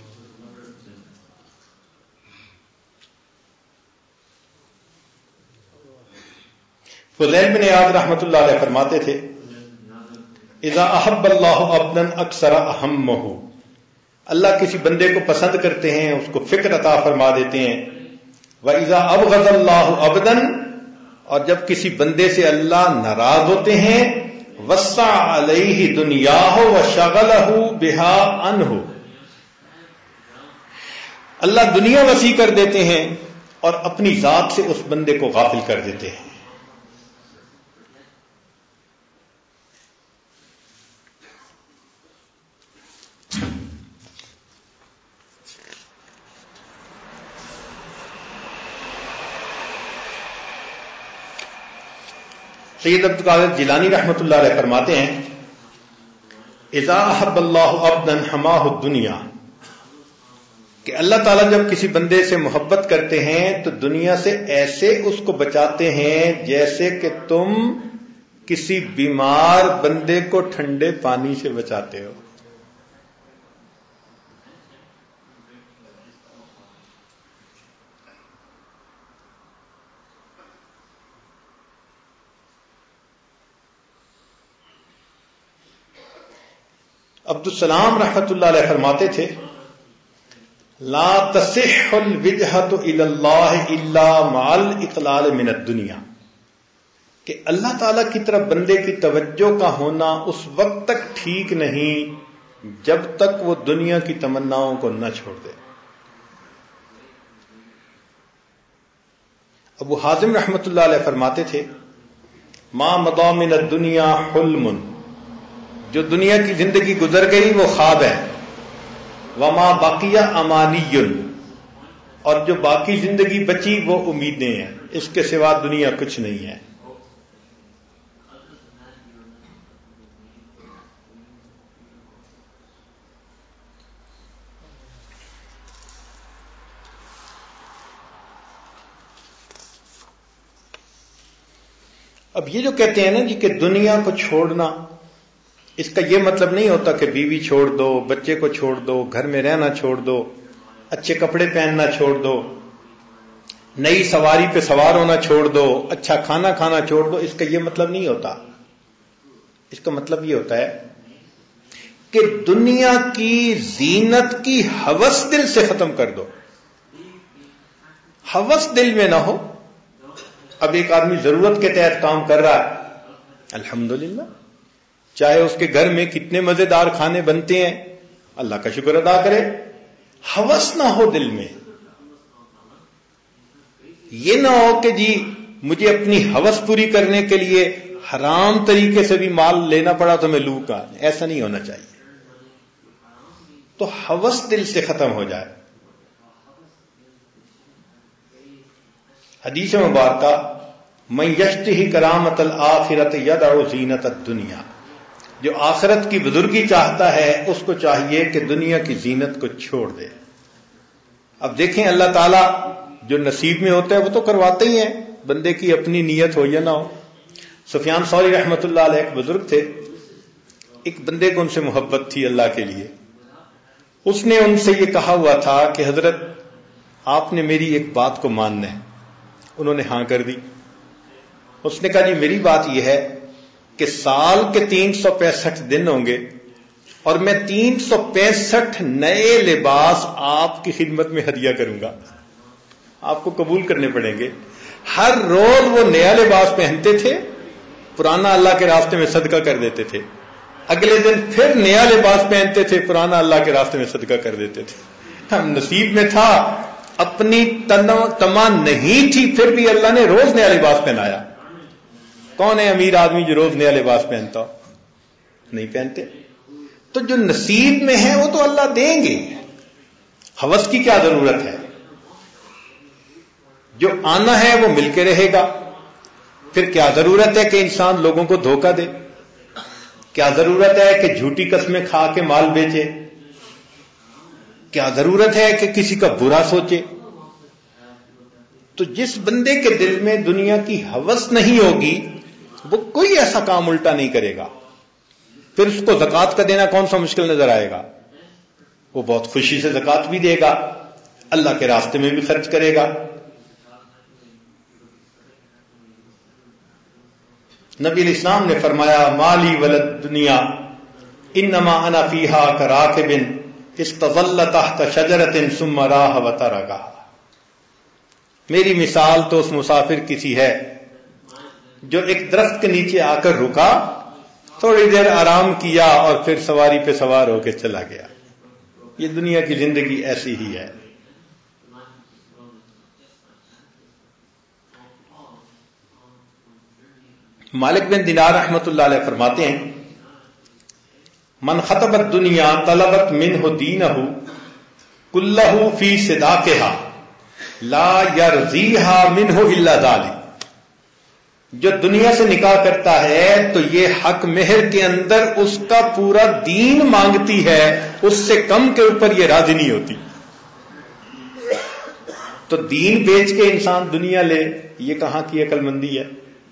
فضیل بن عیاض رحمت اللہ علیہ فرماتے تھے اذا احب اللہ عبدا اکثر اہمہ، اللہ کسی بندے کو پسند کرتے ہیں، اس کو فکر عطا فرما دیتے ہیں. وَإِذَا أَبْغَضَ اللَّهُ عَبْدًا اور جب کسی بندے سے اللہ ناراض ہوتے ہیں وسع علیہ دنیاہ وشغلہ بہا عنہ، اللہ دنیا وسیع کر دیتے ہیں اور اپنی ذات سے اس بندے کو غافل کر دیتے ہیں۔ سید عبد القادر جیلانی رحمۃ اللہ علیہ فرماتے ہیں اذا احب اللہ عبدا حماہ الدنیا، کہ اللہ تعالیٰ جب کسی بندے سے محبت کرتے ہیں تو دنیا سے ایسے اس کو بچاتے ہیں جیسے کہ تم کسی بیمار بندے کو ٹھنڈے پانی سے بچاتے ہو۔ عبد السلام رحمۃ اللہ علیہ فرماتے تھے لا تصح الوجہۃ الی اللہ الا مع الاقلال من الدنیا، کہ اللہ تعالیٰ کی طرف بندے کی توجہ کا ہونا اس وقت تک ٹھیک نہیں جب تک وہ دنیا کی تمناؤں کو نہ چھوڑ دے۔ ابو حازم رحمۃ اللہ علیہ فرماتے تھے ما مضى من الدنیا حلم، جو دنیا کی زندگی گزر گئی وہ خواب ہے، وما بقیہ امانی، اور جو باقی زندگی بچی وہ امیدیں ہیں، اس کے سوا دنیا کچھ نہیں ہے۔ اب یہ جو کہتے ہیں نا جی کہ دنیا کو چھوڑنا، اس کا یہ مطلب نہیں ہوتا کہ بیوی چھوڑ دو، بچے کو چھوڑ دو، گھر میں رہنا چھوڑ دو، اچھے کپڑے پہننا چھوڑ دو، نئی سواری پہ سوار ہونا چھوڑ دو، اچھا کھانا کھانا چھوڑ دو۔ اس کا یہ مطلب نہیں ہوتا۔ اس کا مطلب یہ ہوتا ہے کہ دنیا کی زینت کی ہوس دل سے ختم کر دو۔ ہوس دل میں نہ ہو۔ اب ایک آدمی ضرورت کے تحت کام کر رہا ہے، الحمدللہ، چاہے اس کے گھر میں کتنے مزیدار کھانے بنتے ہیں، اللہ کا شکر ادا کرے، ہوس نہ ہو دل میں۔ یہ نہ ہو کہ جی مجھے اپنی ہوس پوری کرنے کے لیے حرام طریقے سے بھی مال لینا پڑا تو میں لوں گا، ایسا نہیں ہونا چاہیے۔ تو ہوس دل سے ختم ہو جائے۔ حدیث مبارکہ من یشتہی کرامۃ الآخرۃ یدع زینۃ الدنیا، جو آخرت کی بزرگی چاہتا ہے اس کو چاہیے کہ دنیا کی زینت کو چھوڑ دے۔ اب دیکھیں اللہ تعالیٰ جو نصیب میں ہوتا ہے وہ تو کرواتے ہی ہیں، بندے کی اپنی نیت ہو یا نہ ہو۔ سفیان ثوری رحمۃ اللہ علیہ ایک بزرگ تھے، ایک بندے کو ان سے محبت تھی اللہ کے لیے۔ اس نے ان سے یہ کہا ہوا تھا کہ حضرت آپ نے میری ایک بات کو ماننا ہے۔ انہوں نے ہاں کر دی۔ اس نے کہا جی میری بات یہ ہے کہ سال کے 365 دن ہوں گے اور میں 365 نئے لباس آپ کی خدمت میں ہدیہ کروں گا، آپ کو قبول کرنے پڑیں گے۔ ہر روز وہ نیا لباس پہنتے تھے، پرانا اللہ کے راستے میں صدقہ کر دیتے تھے، اگلے دن پھر نیا لباس پہنتے تھے، پرانا اللہ کے راستے میں صدقہ کر دیتے تھے۔ ہم نصیب میں تھا، اپنی تمنا نہیں تھی، پھر بھی اللہ نے روز نیا لباس پہنایا۔ کون ہے امیر آدمی جو روز نیا لباس پہنتا ہو؟ نہیں پہنتے۔ تو جو نصیب میں ہے وہ تو اللہ دیں گے، ہوس کی کیا ضرورت ہے؟ جو آنا ہے وہ مل کے رہے گا۔ پھر کیا ضرورت ہے کہ انسان لوگوں کو دھوکہ دے؟ کیا ضرورت ہے کہ جھوٹی قسمیں کھا کے مال بیچے؟ کیا ضرورت ہے کہ کسی کا برا سوچے؟ تو جس بندے کے دل میں دنیا کی ہوس نہیں ہوگی وہ کوئی ایسا کام الٹا نہیں کرے گا۔ پھر اس کو زکوٰۃ کا دینا کون سا مشکل نظر آئے گا؟ وہ بہت خوشی سے زکوٰۃ بھی دے گا، اللہ کے راستے میں بھی خرچ کرے گا۔ نبی علیہ السلام نے فرمایا مالی ولد دنیا انما انا فیہا کراکب استظل تحت شجرۃ ثم راح وترکھا، میری مثال تو اس مسافر کی سی ہے جو ایک درخت کے نیچے آ کر رکا, تھوڑی دیر آرام کیا اور پھر سواری پہ سوار ہو کے چلا گیا. یہ دنیا کی زندگی ایسی ہی ہے. مالک بن دینار رحمۃ اللہ علیہ فرماتے ہیں من خطب الدنیا طلبت منہ دینہ کلہ فی صداقہا لا یرضیہا منہ الا ذلک. جو دنیا سے نکاح کرتا ہے تو یہ حق مہر کے اندر اس کا پورا دین مانگتی ہے, اس سے کم کے اوپر یہ راضی نہیں ہوتی. تو دین بیچ کے انسان دنیا لے, یہ کہاں کی عقل مندی ہے؟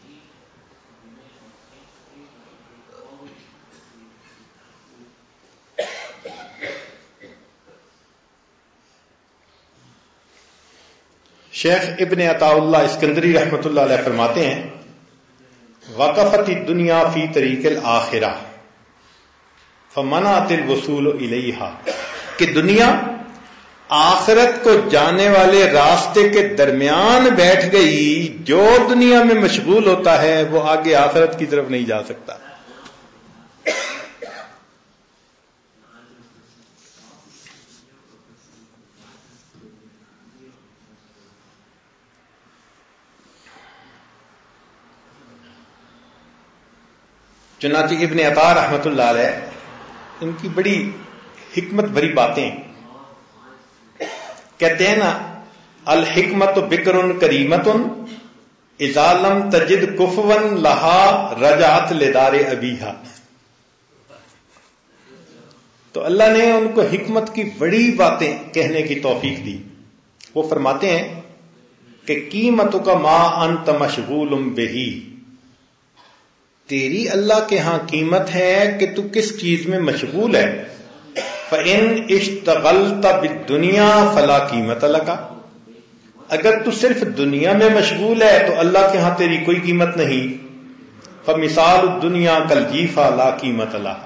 شیخ ابن عطا اللہ اسکندری رحمۃ اللہ علیہ فرماتے ہیں وقفت الدنیا فی طریق الآخرہ فمنعت الوصول الیہا, کہ دنیا آخرت کو جانے والے راستے کے درمیان بیٹھ گئی. جو دنیا میں مشغول ہوتا ہے وہ آگے آخرت کی طرف نہیں جا سکتا. چنانچہ ابن عطا رحمۃ اللہ علیہ ان کی بڑی حکمت بھری باتیں کہتے ہیں نا, الحکمت بکر کریمت اذا لم تجد کفوا لہا رجعت لدار ابیہا. تو اللہ نے ان کو حکمت کی بڑی باتیں کہنے کی توفیق دی. وہ فرماتے ہیں کہ قیمتک ما انت مشغول بہی, تیری اللہ کے ہاں قیمت ہے کہ تو کس چیز میں مشغول ہے. فَإِنْ اشْتَغَلْتَ بِالدُّنْيَا فَلَا قِيمَةَ لَكَ, اگر تو صرف دنیا میں مشغول ہے تو اللہ کے ہاں تیری کوئی قیمت نہیں. فَمِثَالُ الدُّنْيَا كَالْجِيفَةِ لَا قِيمَةَ لَهَا.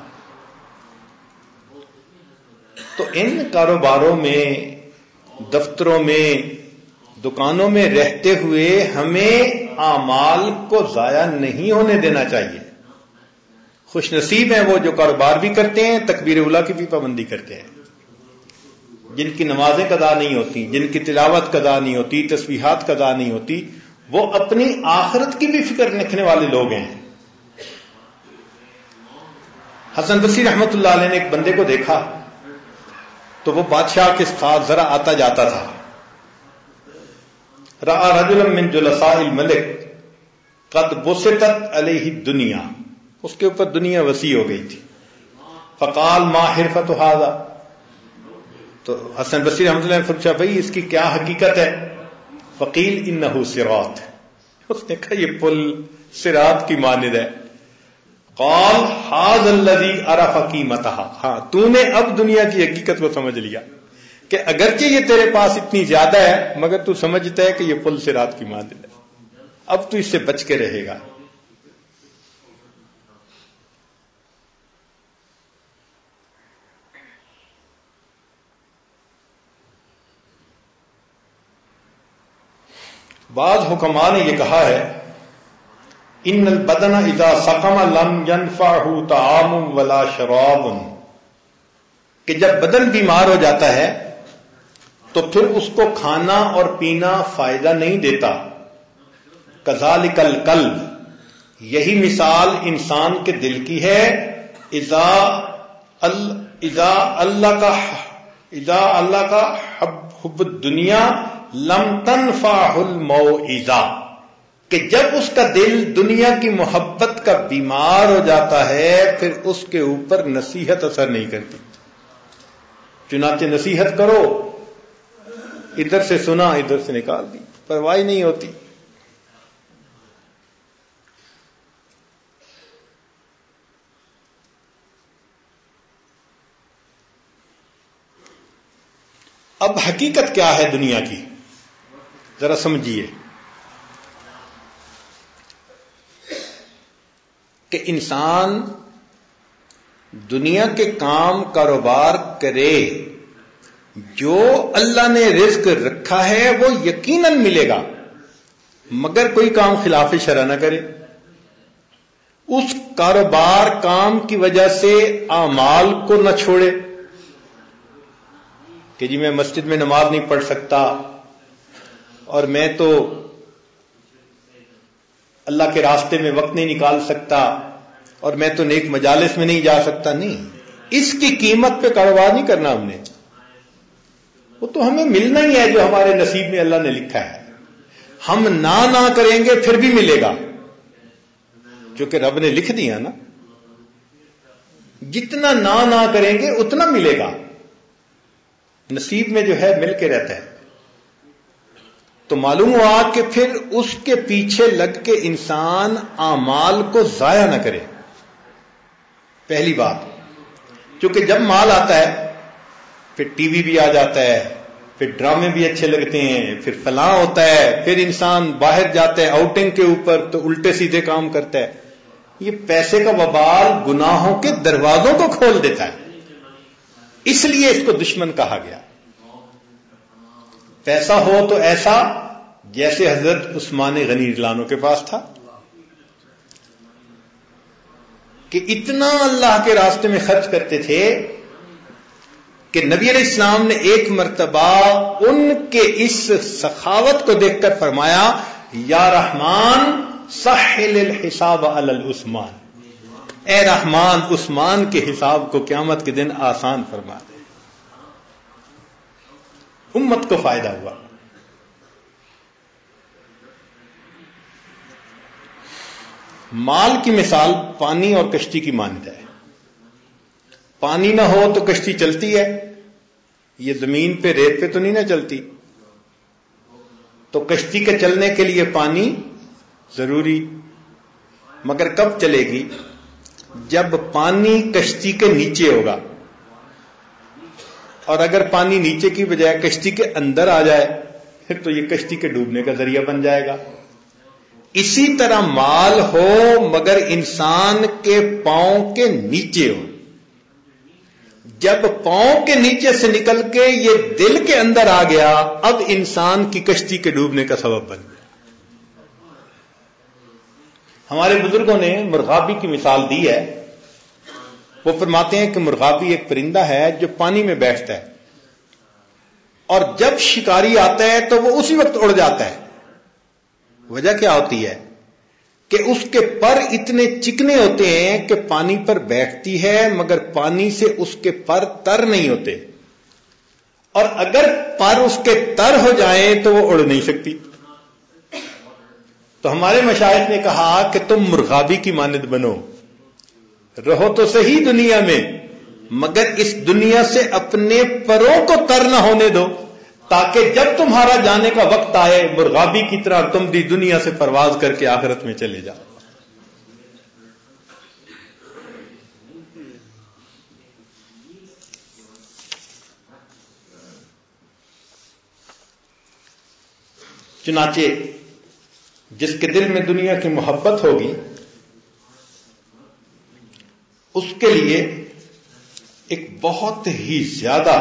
تو ان کاروباروں میں, دفتروں میں, دکانوں میں رہتے ہوئے ہمیں اعمال کو ضائع نہیں ہونے دینا چاہیے. خوش نصیب ہیں وہ جو کاروبار بھی کرتے ہیں, تکبیر اولیٰ کی بھی پابندی کرتے ہیں, جن کی نمازیں قضا نہیں ہوتی, جن کی تلاوت قضا نہیں ہوتی, تسبیحات قضا نہیں ہوتی, وہ اپنی آخرت کی بھی فکر رکھنے والے لوگ ہیں. حسن بصری رحمۃ اللہ علیہ نے ایک بندے کو دیکھا تو وہ بادشاہ کے ساتھ ذرا آتا جاتا تھا. رأى رجلا من جلساء الملک قد بسطت علیہ الدنیا, اس کے اوپر دنیا وسیع ہو گئی تھی. فقال ما حرفت هذا, تو حسن بصری رحمۃ اللہ نے پوچھا بھائی اس کی کیا حقیقت ہے؟ فقیل انہ صراط, اس نے کہا یہ پل صراط کی مانند ہے. قال هذا الذي عرف قیمتها, ہاں تو نے اب دنیا کی حقیقت کو سمجھ لیا کہ اگرچہ یہ تیرے پاس اتنی زیادہ ہے مگر تو سمجھتا ہے کہ یہ پل صراط کی مانند ہے, اب تو اس سے بچ کے رہے گا. بعض حکماء نے یہ کہا ہے ان البدن اذا سقم لم ينفعه طعام ولا شراب, کہ جب بدن بیمار ہو جاتا ہے تو پھر اس کو کھانا اور پینا فائدہ نہیں دیتا. کذالک القلب, یہی مثال انسان کے دل کی ہے. اذا اللہ کا حب الدنیا لم تنفعہ الموعظہ, کہ جب اس کا دل دنیا کی محبت کا بیمار ہو جاتا ہے پھر اس کے اوپر نصیحت اثر نہیں کرتی. چنانچہ نصیحت کرو, ادھر سے سنا ادھر سے نکال دی, پرواہ نہیں ہوتی. اب حقیقت کیا ہے دنیا کی ذرا سمجھیے کہ انسان دنیا کے کام کاروبار کرے, جو اللہ نے رزق رکھا ہے وہ یقیناً ملے گا, مگر کوئی کام خلاف شرع نہ کرے. اس کاروبار کام کی وجہ سے اعمال کو نہ چھوڑے کہ جی میں مسجد میں نماز نہیں پڑھ سکتا اور میں تو اللہ کے راستے میں وقت نہیں نکال سکتا اور میں تو نیک مجالس میں نہیں جا سکتا. نہیں، اس کی قیمت پہ کاروبار نہیں کرنا ہم نے. وہ تو ہمیں ملنا ہی ہے جو ہمارے نصیب میں اللہ نے لکھا ہے. ہم نہ کریں گے پھر بھی ملے گا، جو کہ رب نے لکھ دیا نا. جتنا نہ کریں گے اتنا ملے گا. نصیب میں جو ہے مل کے رہتا ہے. تو معلوم ہوا کہ پھر اس کے پیچھے لگ کے انسان اعمال کو ضائع نہ کرے. پہلی بات، کیونکہ جب مال آتا ہے پھر ٹی وی بھی آ جاتا ہے، پھر ڈرامے بھی اچھے لگتے ہیں، پھر فلاں ہوتا ہے، پھر انسان باہر جاتا ہے آؤٹنگ کے اوپر تو الٹے سیدھے کام کرتا ہے. یہ پیسے کا وبال گناہوں کے دروازوں کو کھول دیتا ہے. اس لیے اس کو دشمن کہا گیا. پیسہ ہو تو ایسا جیسے حضرت عثمان غنی رضوان کے پاس تھا کہ اتنا اللہ کے راستے میں خرچ کرتے تھے کہ نبی علیہ السلام نے ایک مرتبہ ان کے اس سخاوت کو دیکھ کر فرمایا، یا رحمان سہل الحساب علی العثمان، اے رحمان عثمان کے حساب کو قیامت کے دن آسان فرما دے. امت کو فائدہ ہوا. مال کی مثال پانی اور کشتی کی مانند ہے. پانی نہ ہو تو کشتی چلتی ہے، یہ زمین پہ ریت پہ تو نہیں نہ چلتی. تو کشتی کے چلنے کے لیے پانی ضروری، مگر کب چلے گی؟ جب پانی کشتی کے نیچے ہوگا. اور اگر پانی نیچے کی بجائے کشتی کے اندر آ جائے پھر تو یہ کشتی کے ڈوبنے کا ذریعہ بن جائے گا. اسی طرح مال ہو مگر انسان کے پاؤں کے نیچے ہو. جب پاؤں کے نیچے سے نکل کے یہ دل کے اندر آ گیا، اب انسان کی کشتی کے ڈوبنے کا سبب بن گیا. ہمارے بزرگوں نے مرغابی کی مثال دی ہے. وہ فرماتے ہیں کہ مرغابی ایک پرندہ ہے جو پانی میں بیٹھتا ہے اور جب شکاری آتا ہے تو وہ اسی وقت اڑ جاتا ہے. وجہ کیا ہوتی ہے کہ اس کے پر اتنے چکنے ہوتے ہیں کہ پانی پر بیٹھتی ہے مگر پانی سے اس کے پر تر نہیں ہوتے، اور اگر پر اس کے تر ہو جائیں تو وہ اڑ نہیں سکتی. تو ہمارے مشائخ نے کہا کہ تم مرغابی کی مانند بنو، رہو تو صحیح دنیا میں مگر اس دنیا سے اپنے پروں کو تر نہ ہونے دو، تاکہ جب تمہارا جانے کا وقت آئے مرغابی کی طرح تم بھی دنیا سے پرواز کر کے آخرت میں چلے جاؤ. چنانچہ جس کے دل میں دنیا کی محبت ہوگی اس کے لیے ایک بہت ہی زیادہ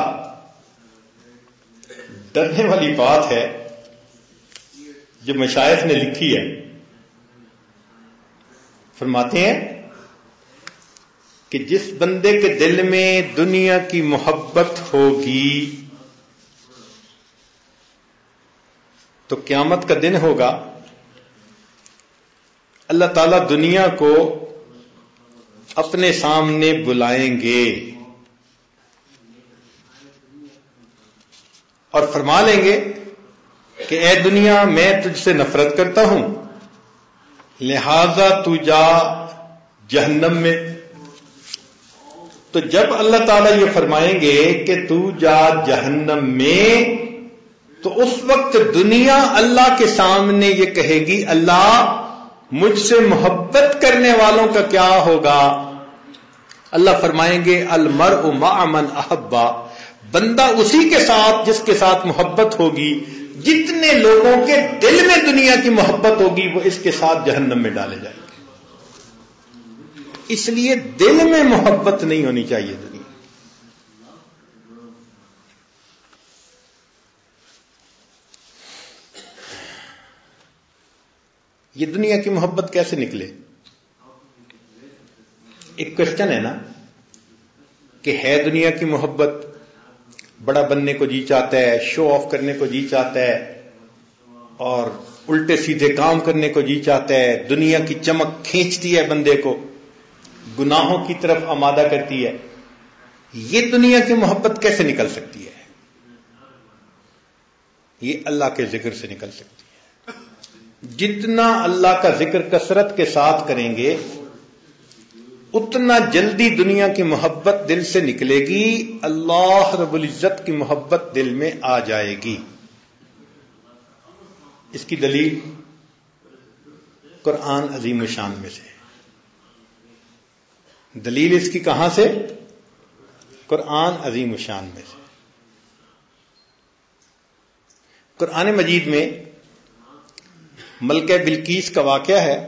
ڈرنے والی بات ہے جو مشائخ نے لکھی ہے. فرماتے ہیں کہ جس بندے کے دل میں دنیا کی محبت ہوگی تو قیامت کا دن ہوگا، اللہ تعالیٰ دنیا کو اپنے سامنے بلائیں گے اور فرما لیں گے کہ اے دنیا میں تجھ سے نفرت کرتا ہوں لہذا تو جا جہنم میں. تو جب اللہ تعالیٰ یہ فرمائیں گے کہ تو جا جہنم میں، تو اس وقت دنیا اللہ کے سامنے یہ کہے گی اللہ مجھ سے محبت کرنے والوں کا کیا ہوگا؟ اللہ فرمائیں گے المرء مع من احبا، بندہ اسی کے ساتھ جس کے ساتھ محبت ہوگی. جتنے لوگوں کے دل میں دنیا کی محبت ہوگی وہ اس کے ساتھ جہنم میں ڈالے جائیں گے. اس لیے دل میں محبت نہیں ہونی چاہیے دنیا. یہ دنیا کی محبت کیسے نکلے؟ ایک کوشچن ہے نا کہ ہے دنیا کی محبت، بڑا بننے کو جی چاہتا ہے، شو آف کرنے کو جی چاہتا ہے، اور الٹے سیدھے کام کرنے کو جی چاہتا ہے، دنیا کی چمک کھینچتی ہے بندے کو، گناہوں کی طرف آمادہ کرتی ہے. یہ دنیا کی محبت کیسے نکل سکتی ہے؟ یہ اللہ کے ذکر سے نکل سکتی ہے. جتنا اللہ کا ذکر کثرت کے ساتھ کریں گے اتنا جلدی دنیا کی محبت دل سے نکلے گی، اللہ رب العزت کی محبت دل میں آ جائے گی. اس کی دلیل قرآن عظیم الشان میں سے. دلیل اس کی کہاں سے؟ قرآن عظیم الشان میں سے. قرآن مجید میں ملکہ بلقیس کا واقعہ ہے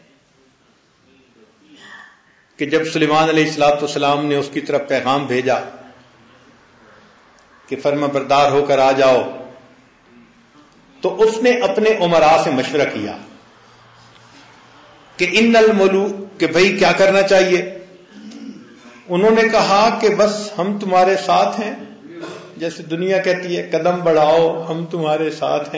کہ جب سلیمان علیہ السلام نے اس کی طرف پیغام بھیجا کہ فرما بردار ہو کر آ جاؤ، تو اس نے اپنے امراء سے مشورہ کیا کہ ان الملوک، کہ بھئی کیا کرنا چاہیے. انہوں نے کہا کہ بس ہم تمہارے ساتھ ہیں، جیسے دنیا کہتی ہے قدم بڑھاؤ ہم تمہارے ساتھ ہیں.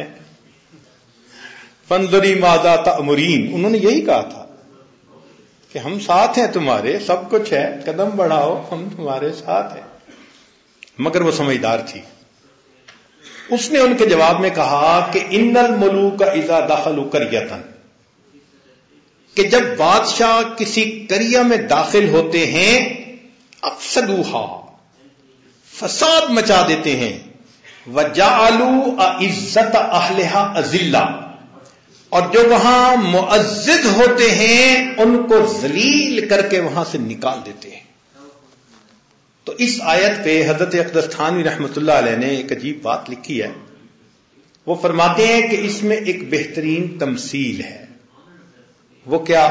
فانظری ماذا تأمرین، انہوں نے یہی کہا تھا کہ ہم ساتھ ہیں تمہارے، سب کچھ ہے، قدم بڑھاؤ ہم تمہارے ساتھ ہیں. مگر وہ سمجھدار تھی. اس نے ان کے جواب میں کہا کہ ان الملوک اذا دخلوا قریۃ، کہ جب بادشاہ کسی قریہ میں داخل ہوتے ہیں افسدوها، فساد مچا دیتے ہیں، وجعلوا عزت اہلها اذلہ، اور جو وہاں معزز ہوتے ہیں ان کو ذلیل کر کے وہاں سے نکال دیتے ہیں. تو اس آیت پہ حضرت اقدس تھانوی رحمۃ اللہ علیہ نے ایک عجیب بات لکھی ہے. وہ فرماتے ہیں کہ اس میں ایک بہترین تمثیل ہے. وہ کیا؟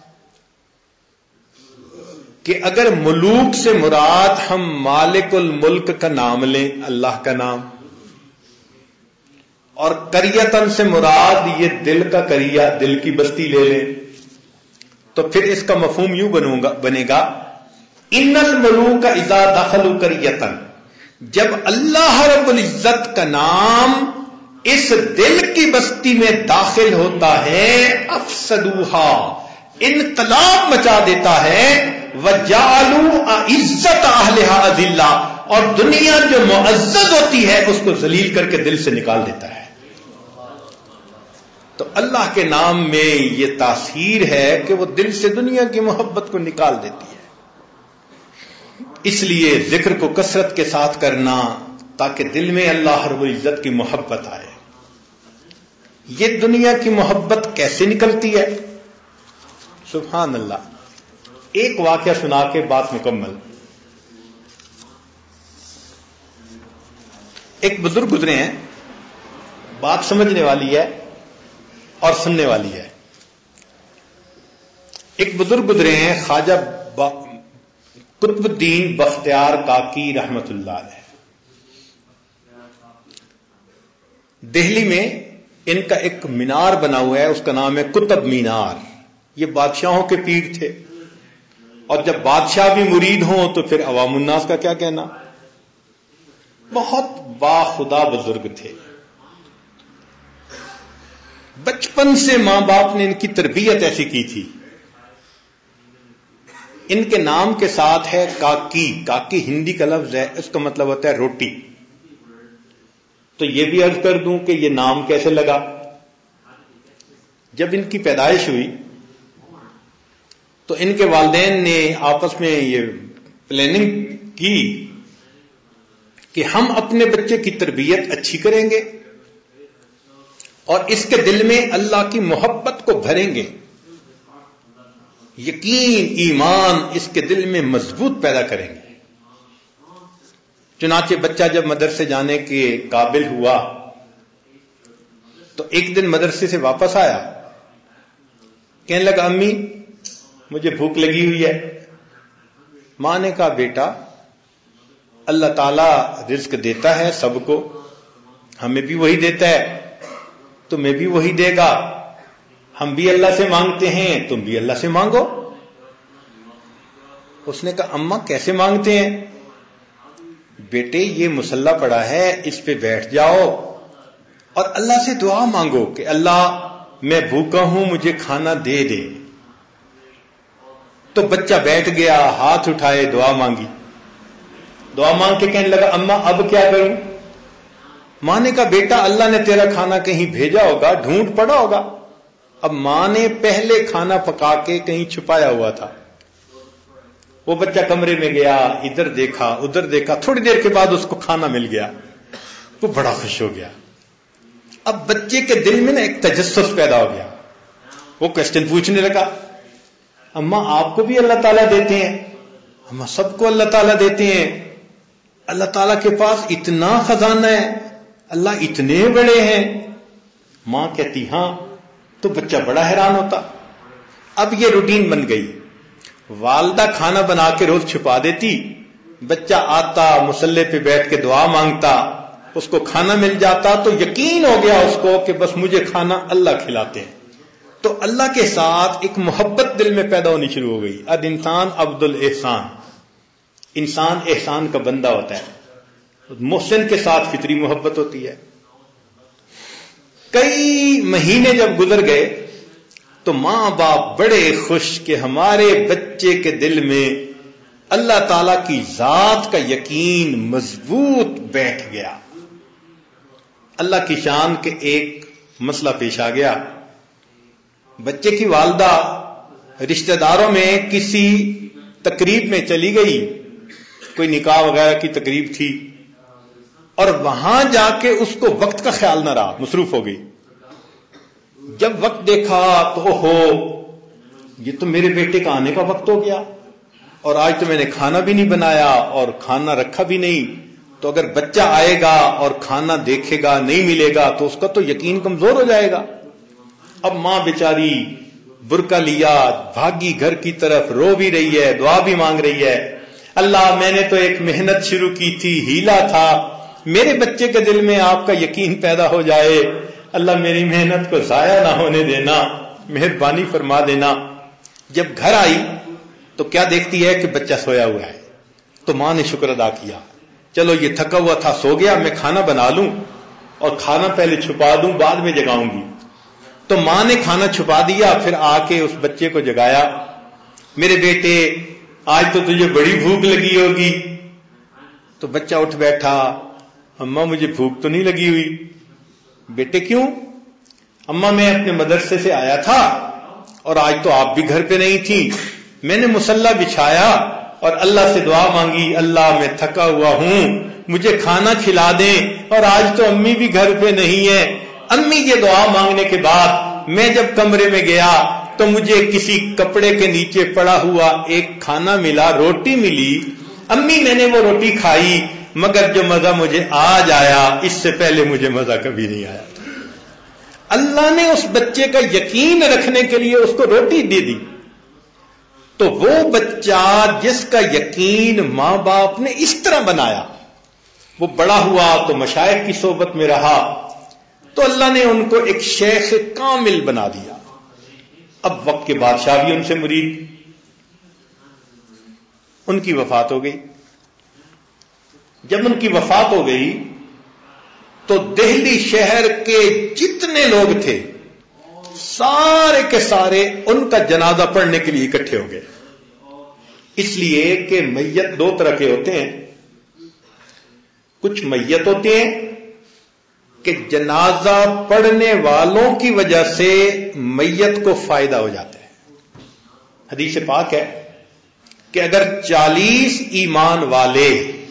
کہ اگر ملوک سے مراد ہم مالک الملک کا نام لیں، اللہ کا نام، اور قریتن سے مراد یہ دل کا قریہ، دل کی بستی لے لیں، تو پھر اس کا مفہوم یوں بنے گا ان الملوک اذا دخلوا قریتن، جب اللہ رب العزت کا نام اس دل کی بستی میں داخل ہوتا ہے، افسدوها، انقلاب مچا دیتا ہے، وجعلوا عزت اہلها اذلہ، اور دنیا جو معزز ہوتی ہے اس کو ذلیل کر کے دل سے نکال دیتا ہے. تو اللہ کے نام میں یہ تاثیر ہے کہ وہ دل سے دنیا کی محبت کو نکال دیتی ہے. اس لیے ذکر کو کثرت کے ساتھ کرنا تاکہ دل میں اللہ رب العزت کی محبت آئے. یہ دنیا کی محبت کیسے نکلتی ہے؟ سبحان اللہ. ایک واقعہ سنا کے بات مکمل. ایک بزرگ گزرے ہیں، بات سمجھنے والی ہے اور سننے والی ہے. ایک بزرگ گزرے ہیں خواجہ قطب الدین بختیار کاکی رحمت اللہ علیہ. دہلی میں ان کا ایک مینار بنا ہوا ہے، اس کا نام ہے قطب مینار. یہ بادشاہوں کے پیر تھے، اور جب بادشاہ بھی مرید ہوں تو پھر عوام الناس کا کیا کہنا. بہت باخدا بزرگ تھے. بچپن سے ماں باپ نے ان کی تربیت ایسی کی تھی. ان کے نام کے ساتھ ہے کاکی. کاکی ہندی کا لفظ ہے، اس کا مطلب ہوتا ہے روٹی. تو یہ بھی عرض کر دوں کہ یہ نام کیسے لگا. جب ان کی پیدائش ہوئی تو ان کے والدین نے آپس میں یہ پلاننگ کی کہ ہم اپنے بچے کی تربیت اچھی کریں گے اور اس کے دل میں اللہ کی محبت کو بھریں گے، یقین ایمان اس کے دل میں مضبوط پیدا کریں گے. چنانچہ بچہ جب مدرسے جانے کے قابل ہوا تو ایک دن مدرسے سے واپس آیا، کہنے لگا امی مجھے بھوک لگی ہوئی ہے. ماں نے کہا بیٹا اللہ تعالیٰ رزق دیتا ہے سب کو، ہمیں بھی وہی دیتا ہے، تمہیں بھی وہی دے گا. ہم بھی اللہ سے مانگتے ہیں، تم بھی اللہ سے مانگو. اس نے کہا اماں کیسے مانگتے ہیں؟ بیٹے یہ مصلی پڑا ہے، اس پہ بیٹھ جاؤ اور اللہ سے دعا مانگو کہ اللہ میں بھوکا ہوں، مجھے کھانا دے دے۔ تو بچہ بیٹھ گیا، ہاتھ اٹھائے، دعا مانگی، دعا مانگ کے کہنے لگا اماں اب کیا کروں؟ ماں نے کہا بیٹا اللہ نے تیرا کھانا کہیں بھیجا ہوگا، ڈھونڈ پڑا ہوگا۔ اب ماں نے پہلے کھانا پکا کے کہیں چھپایا ہوا تھا۔ وہ بچہ کمرے میں گیا، ادھر دیکھا ادھر دیکھا، تھوڑی دیر کے بعد اس کو کھانا مل گیا، وہ بڑا خوش ہو گیا۔ اب بچے کے دل میں نا ایک تجسس پیدا ہو گیا، وہ کوشچن پوچھنے لگا اماں آپ کو بھی اللہ تعالیٰ دیتے ہیں؟ اماں سب کو اللہ تعالیٰ دیتے ہیں، اللہ تعالیٰ کے پاس اتنا خزانہ ہے، اللہ اتنے بڑے ہیں؟ ماں کہتی ہاں۔ تو بچہ بڑا حیران ہوتا۔ اب یہ روٹین بن گئی، والدہ کھانا بنا کے روز چھپا دیتی، بچہ آتا مصلی پہ بیٹھ کے دعا مانگتا، اس کو کھانا مل جاتا تو یقین ہو گیا اس کو کہ بس مجھے کھانا اللہ کھلاتے ہیں۔ تو اللہ کے ساتھ ایک محبت دل میں پیدا ہونی شروع ہو گئی۔ اب انسان عبد الاحسان، انسان احسان کا بندہ ہوتا ہے، محسن کے ساتھ فطری محبت ہوتی ہے۔ کئی مہینے جب گزر گئے تو ماں باپ بڑے خوش کہ ہمارے بچے کے دل میں اللہ تعالی کی ذات کا یقین مضبوط بیٹھ گیا۔ اللہ کی شان کے ایک مسئلہ پیش آ گیا، بچے کی والدہ رشتہ داروں میں کسی تقریب میں چلی گئی، کوئی نکاح وغیرہ کی تقریب تھی، اور وہاں جا کے اس کو وقت کا خیال نہ رہا، مصروف ہو گئی۔ جب وقت دیکھا تو اوہو یہ تو میرے بیٹے کا آنے کا وقت ہو گیا، اور آج تو میں نے کھانا بھی نہیں بنایا اور کھانا رکھا بھی نہیں، تو اگر بچہ آئے گا اور کھانا دیکھے گا نہیں ملے گا تو اس کا تو یقین کمزور ہو جائے گا۔ اب ماں بیچاری برقع لیا بھاگی گھر کی طرف، رو بھی رہی ہے، دعا بھی مانگ رہی ہے، اللہ میں نے تو ایک محنت شروع کی تھی، ہیلا تھا، میرے بچے کے دل میں آپ کا یقین پیدا ہو جائے، اللہ میری محنت کو ضائع نہ ہونے دینا، مہربانی فرما دینا۔ جب گھر آئی تو کیا دیکھتی ہے کہ بچہ سویا ہوا ہے، تو ماں نے شکر ادا کیا، چلو یہ تھکا ہوا تھا سو گیا، میں کھانا بنا لوں اور کھانا پہلے چھپا دوں بعد میں جگاؤں گی۔ تو ماں نے کھانا چھپا دیا، پھر آ کے اس بچے کو جگایا، میرے بیٹے آج تو تجھے بڑی بھوک لگی ہوگی۔ تو بچہ اٹھ بیٹھا، اماں مجھے بھوک تو نہیں لگی ہوئی۔ بیٹے کیوں؟ اماں میں اپنے مدرسے سے آیا تھا اور آج تو آپ بھی گھر پہ نہیں تھی، میں نے مصلی بچھایا اور اللہ سے دعا مانگی، اللہ میں تھکا ہوا ہوں مجھے کھانا کھلا دیں، اور آج تو امی بھی گھر پہ نہیں ہے۔ امی یہ دعا مانگنے کے بعد میں جب کمرے میں گیا تو مجھے کسی کپڑے کے نیچے پڑا ہوا ایک کھانا ملا، روٹی ملی، امی میں نے وہ روٹی کھائی، مگر جو مزہ مجھے آج آیا اس سے پہلے مجھے مزہ کبھی نہیں آیا۔ اللہ نے اس بچے کا یقین رکھنے کے لیے اس کو روٹی دے دی۔ تو وہ بچہ جس کا یقین ماں باپ نے اس طرح بنایا، وہ بڑا ہوا تو مشائخ کی صحبت میں رہا تو اللہ نے ان کو ایک شیخ کامل بنا دیا۔ اب وقت کے بادشاہ بھی ان سے مرید، ان کی وفات ہو گئی۔ جب ان کی وفات ہو گئی تو دہلی شہر کے جتنے لوگ تھے سارے کے سارے ان کا جنازہ پڑھنے کے لیے اکٹھے ہو گئے، اس لیے کہ میت دو طرح کے ہوتے ہیں، کچھ میت ہوتے ہیں کہ جنازہ پڑھنے والوں کی وجہ سے میت کو فائدہ ہو جاتا ہے۔ حدیث پاک ہے کہ اگر 40 ایمان والے،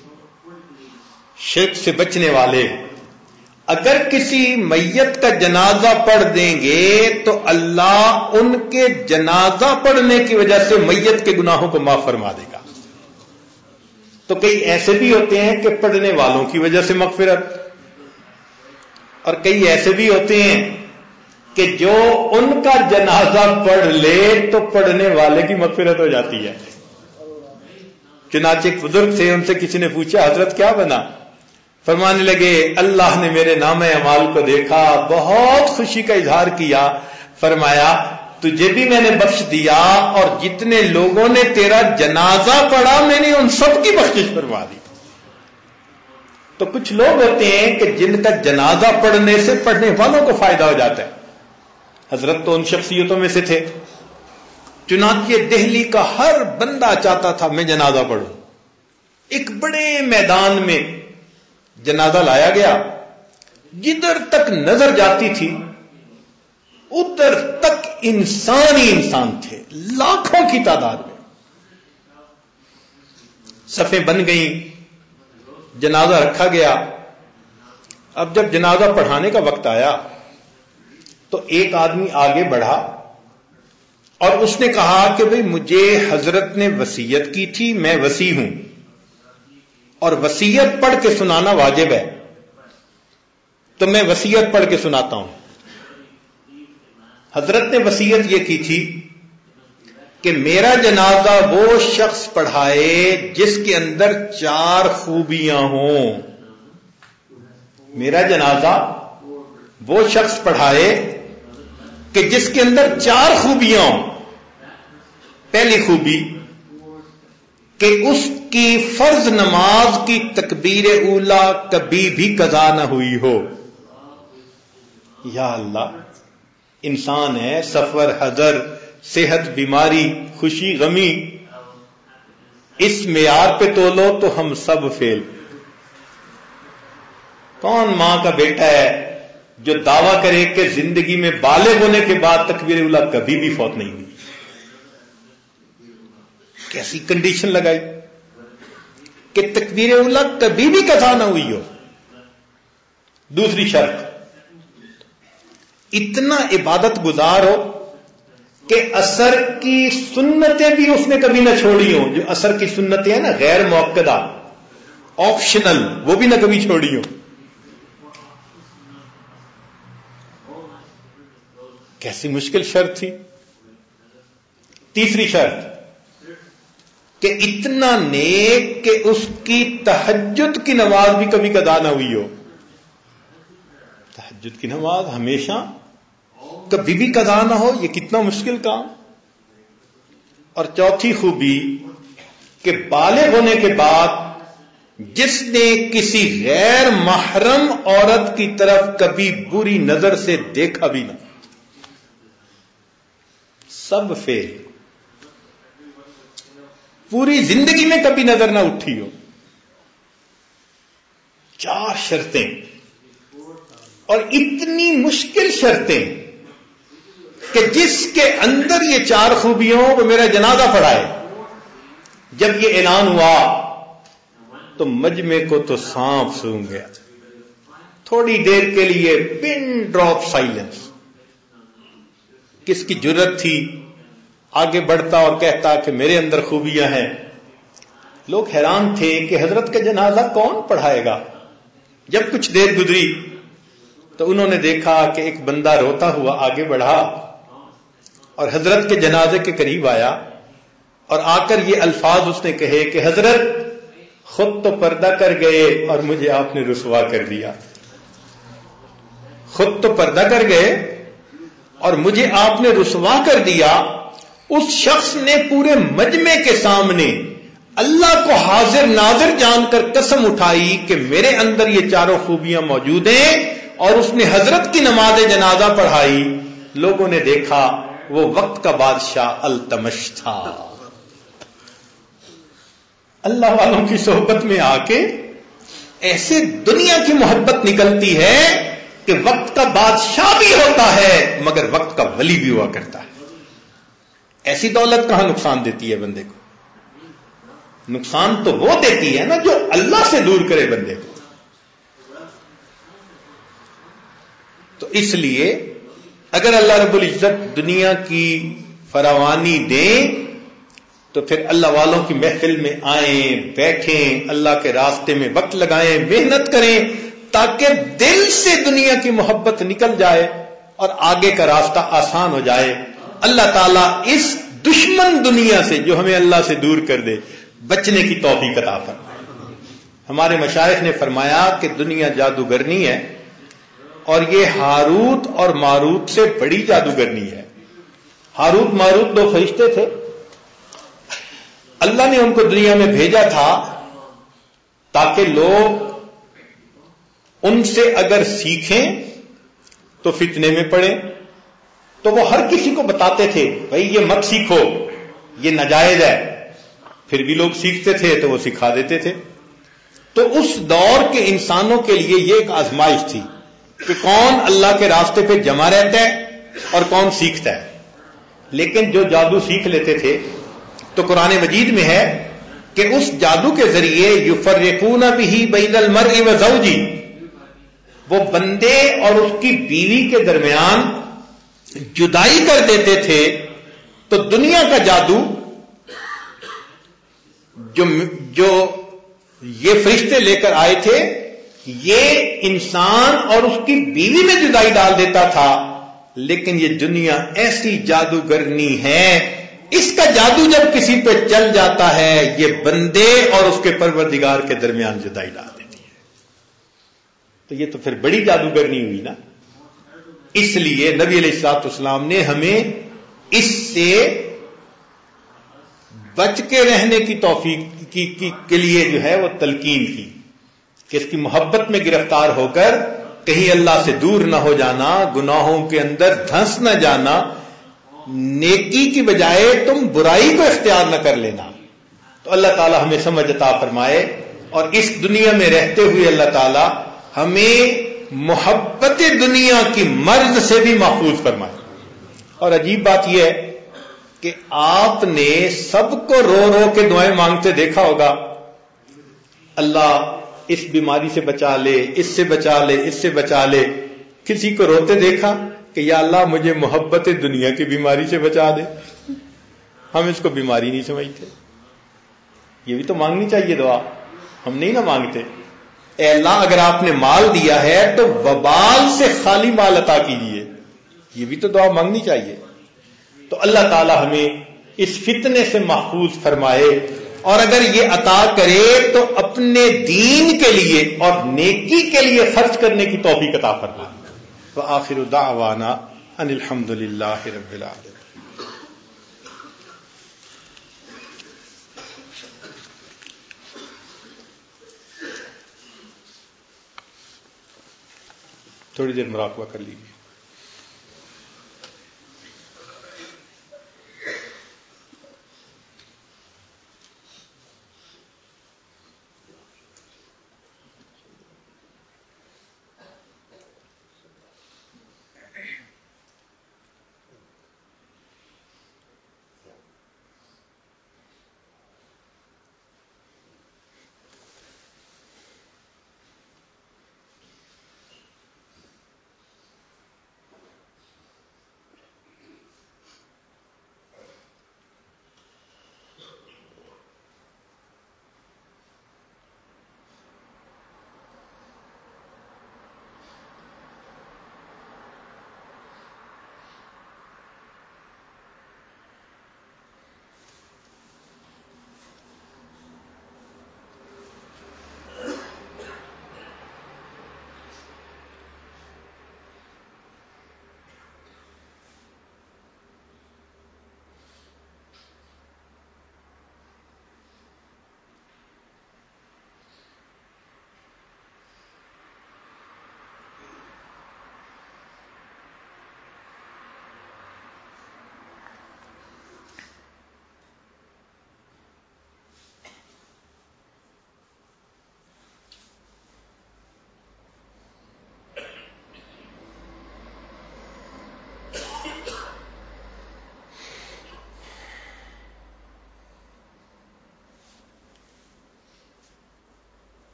شرک سے بچنے والے، اگر کسی میت کا جنازہ پڑھ دیں گے تو اللہ ان کے جنازہ پڑھنے کی وجہ سے میت کے گناہوں کو معاف فرما دے گا۔ تو کئی ایسے بھی ہوتے ہیں کہ پڑھنے والوں کی وجہ سے مغفرت، اور کئی ایسے بھی ہوتے ہیں کہ جو ان کا جنازہ پڑھ لے تو پڑھنے والے کی مغفرت ہو جاتی ہے۔ چنانچہ ایک بزرگ تھے، ان سے کسی نے پوچھا حضرت کیا بنا؟ فرمانے لگے اللہ نے میرے نامہ اعمال کو دیکھا، بہت خوشی کا اظہار کیا، فرمایا تجھے بھی میں نے بخش دیا اور جتنے لوگوں نے تیرا جنازہ پڑھا میں نے ان سب کی بخشش فرما دی. تو کچھ لوگ ہوتے ہیں کہ جن کا جنازہ پڑھنے سے پڑھنے والوں کو فائدہ ہو جاتا ہے. حضرت تو ان شخصیتوں میں سے تھے. چنانچہ دہلی کا ہر بندہ چاہتا تھا میں جنازہ پڑھوں. ایک بڑے میدان میں جنازہ لایا گیا. جدھر تک نظر جاتی تھی ادھر تک انسان ہی انسان تھے, لاکھوں کی تعداد میں. صفیں بن گئیں, جنازہ رکھا گیا. اب جب جنازہ پڑھانے کا وقت آیا تو ایک آدمی آگے بڑھا اور اس نے کہا کہ بھئی مجھے حضرت نے وصیت کی تھی, میں وصی ہوں اور وصیت پڑھ کے سنانا واجب ہے, تو میں وصیت پڑھ کے سناتا ہوں. حضرت نے وصیت یہ کی تھی کہ میرا جنازہ وہ شخص پڑھائے جس کے اندر 4 خوبیاں ہوں. میرا جنازہ وہ شخص پڑھائے کہ جس کے اندر 4 خوبیاں ہوں. پہلی خوبی کہ اس کی فرض نماز کی تکبیر اولا کبھی بھی قضا نہ ہوئی ہو. یا اللہ, انسان ہے, سفر, حضر, صحت, بیماری, خوشی, غمی, اس معیار پہ تولو تو ہم سب فیل. کون ماں کا بیٹا ہے جو دعویٰ کرے کہ زندگی میں بالغ ہونے کے بعد تکبیر اولا کبھی بھی فوت نہیں ہوئی؟ کیسی کنڈیشن لگائی کہ تکبیر اولا کبھی بھی قضا نہ ہوئی ہو. دوسری شرط, اتنا عبادت گزار ہو کہ عصر کی سنتیں بھی اس نے کبھی نہ چھوڑی ہوں. جو عصر کی سنتیں ہیں نا, غیر موقدہ, آپشنل, وہ بھی نہ کبھی چھوڑی ہوں. کیسی مشکل شرط تھی. تیسری شرط کہ اتنا نیک کہ اس کی تہجد کی نماز بھی کبھی قضا نہ ہوئی ہو. تہجد کی نماز ہمیشہ کبھی بھی قضا نہ ہو, یہ کتنا مشکل کام. اور چوتھی خوبی کہ بالغ ہونے کے بعد جس نے کسی غیر محرم عورت کی طرف کبھی بری نظر سے دیکھا بھی نہ. سب فیل. پوری زندگی میں کبھی نظر نہ اٹھی ہو. 4 شرطیں, اور اتنی مشکل شرطیں کہ جس کے اندر یہ 4 خوبیوں وہ میرا جنازہ پڑھائے. جب یہ اعلان ہوا تو مجمع کو تو سانپ سونگھ گیا. تھوڑی دیر کے لیے پن ڈراپ سائلنس. کس کی جرت تھی آگے بڑھتا اور کہتا کہ میرے اندر خوبیاں ہیں. لوگ حیران تھے کہ حضرت کا جنازہ کون پڑھائے گا. جب کچھ دیر گزری تو انہوں نے دیکھا کہ ایک بندہ روتا ہوا آگے بڑھا اور حضرت کے جنازے کے قریب آیا اور آ کر یہ الفاظ اس نے کہے کہ حضرت خود تو پردہ کر گئے اور مجھے آپ نے رسوا کر دیا. خود تو پردہ کر گئے اور مجھے آپ نے رسوا کر دیا. اس شخص نے پورے مجمع کے سامنے اللہ کو حاضر ناظر جان کر قسم اٹھائی کہ میرے اندر یہ 4 خوبیاں موجود ہیں, اور اس نے حضرت کی نماز جنازہ پڑھائی. لوگوں نے دیکھا وہ وقت کا بادشاہ التمش تھا. اللہ والوں کی صحبت میں آ کے ایسے دنیا کی محبت نکلتی ہے کہ وقت کا بادشاہ بھی ہوتا ہے مگر وقت کا ولی بھی ہوا کرتا ہے. ایسی دولت کہاں نقصان دیتی ہے بندے کو. نقصان تو وہ دیتی ہے نا جو اللہ سے دور کرے بندے کو. تو اس لیے اگر اللہ رب العزت دنیا کی فراوانی دیں تو پھر اللہ والوں کی محفل میں آئیں, بیٹھیں, اللہ کے راستے میں وقت لگائیں, محنت کریں تاکہ دل سے دنیا کی محبت نکل جائے اور آگے کا راستہ آسان ہو جائے. اللہ تعالیٰ اس دشمن دنیا سے جو ہمیں اللہ سے دور کر دے بچنے کی توفیق عطا فرمائے. ہمارے مشائخ نے فرمایا کہ دنیا جادوگرنی ہے اور یہ ہاروت اور ماروت سے بڑی جادوگرنی ہے. ہاروت ماروت دو فرشتے تھے، اللہ نے ان کو دنیا میں بھیجا تھا تاکہ لوگ ان سے اگر سیکھیں تو فتنے میں پڑیں. تو وہ ہر کسی کو بتاتے تھے بھائی یہ مت سیکھو، یہ ناجائز ہے. پھر بھی لوگ سیکھتے تھے تو وہ سکھا دیتے تھے. تو اس دور کے انسانوں کے لیے یہ ایک آزمائش تھی کہ کون اللہ کے راستے پہ جمع رہتا ہے اور کون سیکھتا ہے. لیکن جو جادو سیکھ لیتے تھے تو قرآن مجید میں ہے کہ اس جادو کے ذریعے یفرقون بہ بین المرء وزوجہ، وہ بندے اور اس کی بیوی کے درمیان جدائی کر دیتے تھے. تو دنیا کا جادو جو یہ فرشتے لے کر آئے تھے یہ انسان اور اس کی بیوی میں جدائی ڈال دیتا تھا. لیکن یہ دنیا ایسی جادوگرنی ہے، اس کا جادو جب کسی پہ چل جاتا ہے یہ بندے اور اس کے پروردگار کے درمیان جدائی ڈال دیتی ہے. تو یہ تو پھر بڑی جادوگرنی ہوئی نا. اس لیے نبی علیہ الصلوۃ والسلام نے ہمیں اس سے بچ کے رہنے کی توفیق کے لیے جو ہے وہ تلقین کی کہ اس کی محبت میں گرفتار ہو کر کہیں اللہ سے دور نہ ہو جانا، گناہوں کے اندر دھنس نہ جانا، نیکی کی بجائے تم برائی کو اختیار نہ کر لینا. تو اللہ تعالی ہمیں سمجھ عطا فرمائے اور اس دنیا میں رہتے ہوئے اللہ تعالی ہمیں محبت دنیا کی مرض سے بھی محفوظ فرمائے. اور عجیب بات یہ ہے کہ آپ نے سب کو رو رو کے دعائیں مانگتے دیکھا ہوگا، اللہ اس بیماری سے بچا لے، اس سے بچا لے، اس سے بچا لے. کسی کو روتے دیکھا کہ یا اللہ مجھے محبت دنیا کی بیماری سے بچا دے؟ ہم اس کو بیماری نہیں سمجھتے. یہ بھی تو مانگنی چاہیے دعا، ہم نہیں نہ مانگتے. اے اللہ اگر آپ نے مال دیا ہے تو وبال سے خالی مال عطا کیجیے، یہ بھی تو دعا مانگنی چاہیے. تو اللہ تعالی ہمیں اس فتنے سے محفوظ فرمائے اور اگر یہ عطا کرے تو اپنے دین کے لیے اور نیکی کے لیے خرچ کرنے کی توفیق عطا فرمائے. وآخر دعوانا ان الحمد للہ رب العالمین. تھوڑی دیر مراقبہ کر لیجیے.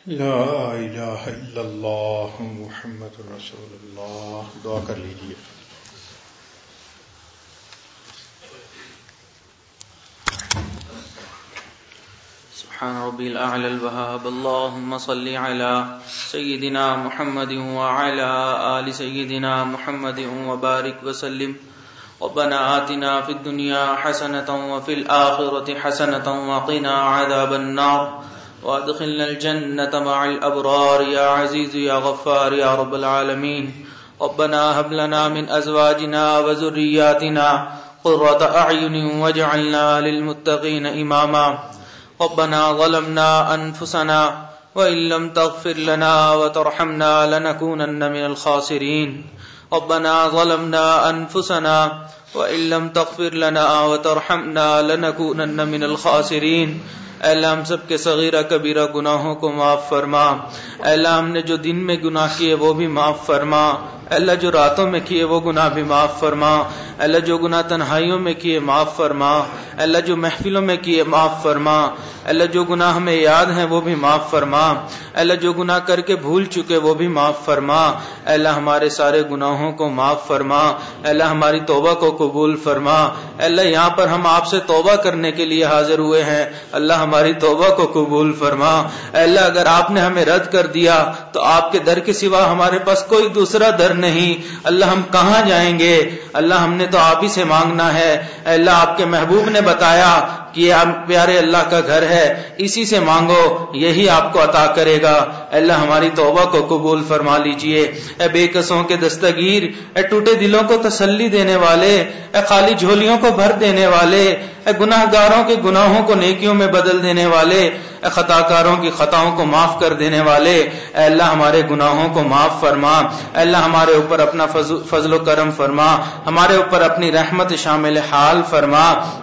لا الہ الا اللہ محمد رسول اللہ. دعا کر لیجیے. سبحان ربي الأعلى الوهاب. اللهم صل على سيدنا محمد وعلى آل سيدنا محمد وبارك وسلم. ربنا آتنا في الدنيا حسنة وفي الآخرة حسنة وقنا عذاب النار وادخلنا الجنة مع الأبرار يا عزيز يا غفار يا رب العالمين. ربنا هب لنا من أزواجنا وذرياتنا قرة أعين واجعلنا للمتقين إماما. ربنا ظلمنا أنفسنا وإن لم تغفر لنا وترحمنا لنكونن من الخاسرين. ربنا ظلمنا أنفسنا وإن لم تغفر لنا وترحمنا لنكونن من الخاسرين. اے اللہ ہم سب کے صغیرہ کبیرہ گناہوں کو معاف فرما. اے اللہ ہم نے جو دن میں گناہ کیے وہ بھی معاف فرما. اے اللہ جو راتوں میں کیے وہ گناہ بھی معاف فرما. اے اللہ جو گناہ تنہائیوں میں کیے معاف فرما. اے اللہ جو محفلوں میں کیے معاف فرما. اے اللہ جو گناہ ہمیں یاد ہیں وہ بھی معاف فرما. اے اللہ جو گناہ کر کے بھول چکے وہ بھی معاف فرما. اے اللہ ہمارے سارے گناہوں کو معاف فرما. اے اللہ ہماری توبہ کو قبول فرما. اے اللہ یہاں پر ہم آپ سے توبہ کرنے کے لیے حاضر ہوئے ہیں. اللہ ہماری توبہ کو قبول فرما. اے اللہ اگر آپ نے ہمیں رد کر دیا تو آپ کے در کے سوا ہمارے پاس کوئی دوسرا در نہیں. اللہ ہم کہاں جائیں گے؟ اللہ ہم نے تو آپ ہی سے مانگنا ہے. اے اللہ آپ کے محبوب نے بتایا کہ یہ پیارے اللہ کا گھر ہے, اسی سے مانگو یہی آپ کو عطا کرے گا. اے اللہ ہماری توبہ کو قبول فرما لیجئے. اے بے کسوں کے دستگیر, اے ٹوٹے دلوں کو تسلی دینے والے, اے خالی جھولیوں کو بھر دینے والے, اے گناہ گاروں کے گناہوں کو نیکیوں میں بدل دینے والے, اے خطا کاروں کی خطاؤں کو معاف کر دینے والے, اے اللہ ہمارے گناہوں کو معاف فرما. اے اللہ ہمارے اوپر اپنا فضل و کرم فرما, ہمارے اوپر اپنی رحمت شامل حال فرما.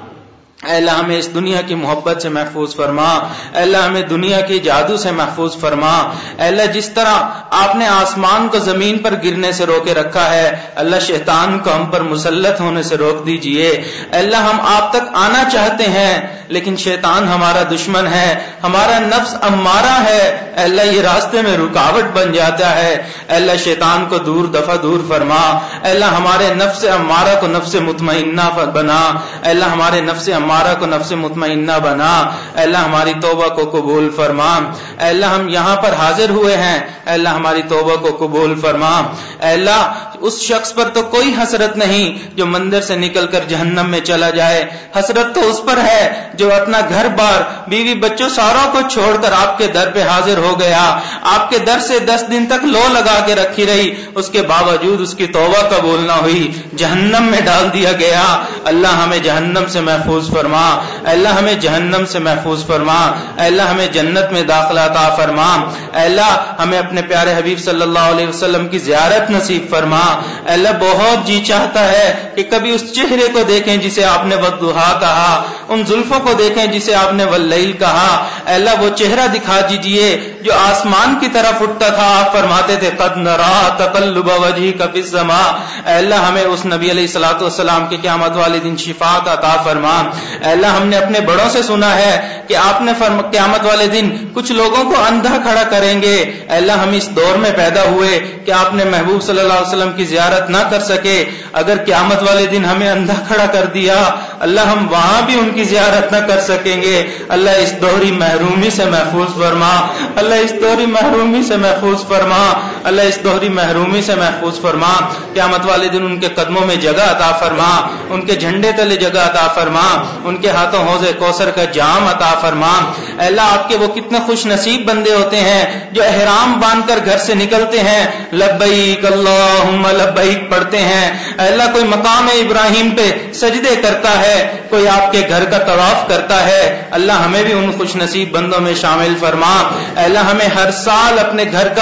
اے اللہ ہمیں اس دنیا کی محبت سے محفوظ فرما. اے اللہ ہمیں دنیا کے جادو سے محفوظ فرما. اے اللہ جس طرح آپ نے آسمان کو زمین پر گرنے سے روکے رکھا ہے, اللہ شیطان کو ہم پر مسلط ہونے سے روک دیجئے. اے اللہ ہم آپ تک آنا چاہتے ہیں لیکن شیطان ہمارا دشمن ہے, ہمارا نفس امارہ ہے. اے اللہ یہ راستے میں رکاوٹ بن جاتا ہے. اے اللہ شیطان کو دور فرما. اے اللہ ہمارے نفس امارہ کو نفس مطمئنہ بنا. اے اللہ ہمارے نفس امارہ کو نفس مطمئنہ بنا. اے اللہ ہماری توبہ کو قبول فرما. اے اللہ ہم یہاں پر حاضر ہوئے ہیں, اے اللہ ہماری توبہ کو قبول فرما. اے اللہ اس شخص پر تو کوئی حسرت نہیں جو مندر سے نکل کر جہنم میں چلا جائے. حسرت تو اس پر ہے جو اپنا گھر بار بیوی بچوں ساروں کو چھوڑ کر آپ کے در پہ حاضر ہو گیا, آپ کے در سے 10 دن تک لو لگا کے رکھی رہی, اس کے باوجود اس کی توبہ قبول نہ ہوئی, جہنم میں ڈال دیا گیا. اللہ ہمیں جہنم سے محفوظ فرما. اے اللہ ہمیں جہنم سے محفوظ فرما. اے اللہ ہمیں جنت میں داخلہ عطا فرما. اے اللہ ہمیں اپنے پیارے حبیب صلی اللہ علیہ وسلم کی زیارت نصیب فرما. اے اللہ بہت جی چاہتا ہے کہ کبھی اس چہرے کو دیکھیں جسے آپ نے والضحیٰ کہا, ان زلفوں کو دیکھیں جسے آپ نے واللیل کہا. اے اللہ وہ چہرہ دکھا دیجئے جو آسمان کی طرف اٹھتا تھا. آپ فرماتے تھے قد نرا تقلب وجهك في السماء. اے اللہ ہمیں اس نبی علیہ الصلوۃ والسلام کے قیامت والے دن شفاعت عطا فرما. اے اللہ ہم نے اپنے بڑوں سے سنا ہے کہ آپ نے قیامت والے دن کچھ لوگوں کو اندھا کھڑا کریں گے. اے اللہ ہم اس دور میں پیدا ہوئے کہ آپ نے محبوب صلی اللہ علیہ وسلم کی زیارت نہ کر سکے. اگر قیامت والے دن ہمیں اندھا کھڑا کر دیا, اللہ ہم وہاں بھی ان کی زیارت نہ کر سکیں گے. اللہ اس دوہری محرومی سے محفوظ فرما. اللہ اس دوہری محرومی سے محفوظ فرما. اللہ اس دوہری محرومی سے محفوظ فرما. قیامت والے دن ان کے قدموں میں جگہ عطا فرما, ان کے جھنڈے تلے جگہ عطا فرما, ان کے ہاتھوں حوض کوثر کا جام عطا فرما. اے اللہ آپ کے وہ کتنے خوش نصیب بندے ہوتے ہیں جو احرام باندھ کر گھر سے نکلتے ہیں, لبیک اللہم لبیک پڑھتے ہیں. اے اللہ کوئی مقام ابراہیم پہ سجدے کرتا ہے, کوئی آپ کے گھر کا طواف کرتا ہے. اللہ ہمیں بھی ان خوش نصیب بندوں میں شامل فرما. اے اللہ ہمیں ہر سال اپنے گھر کا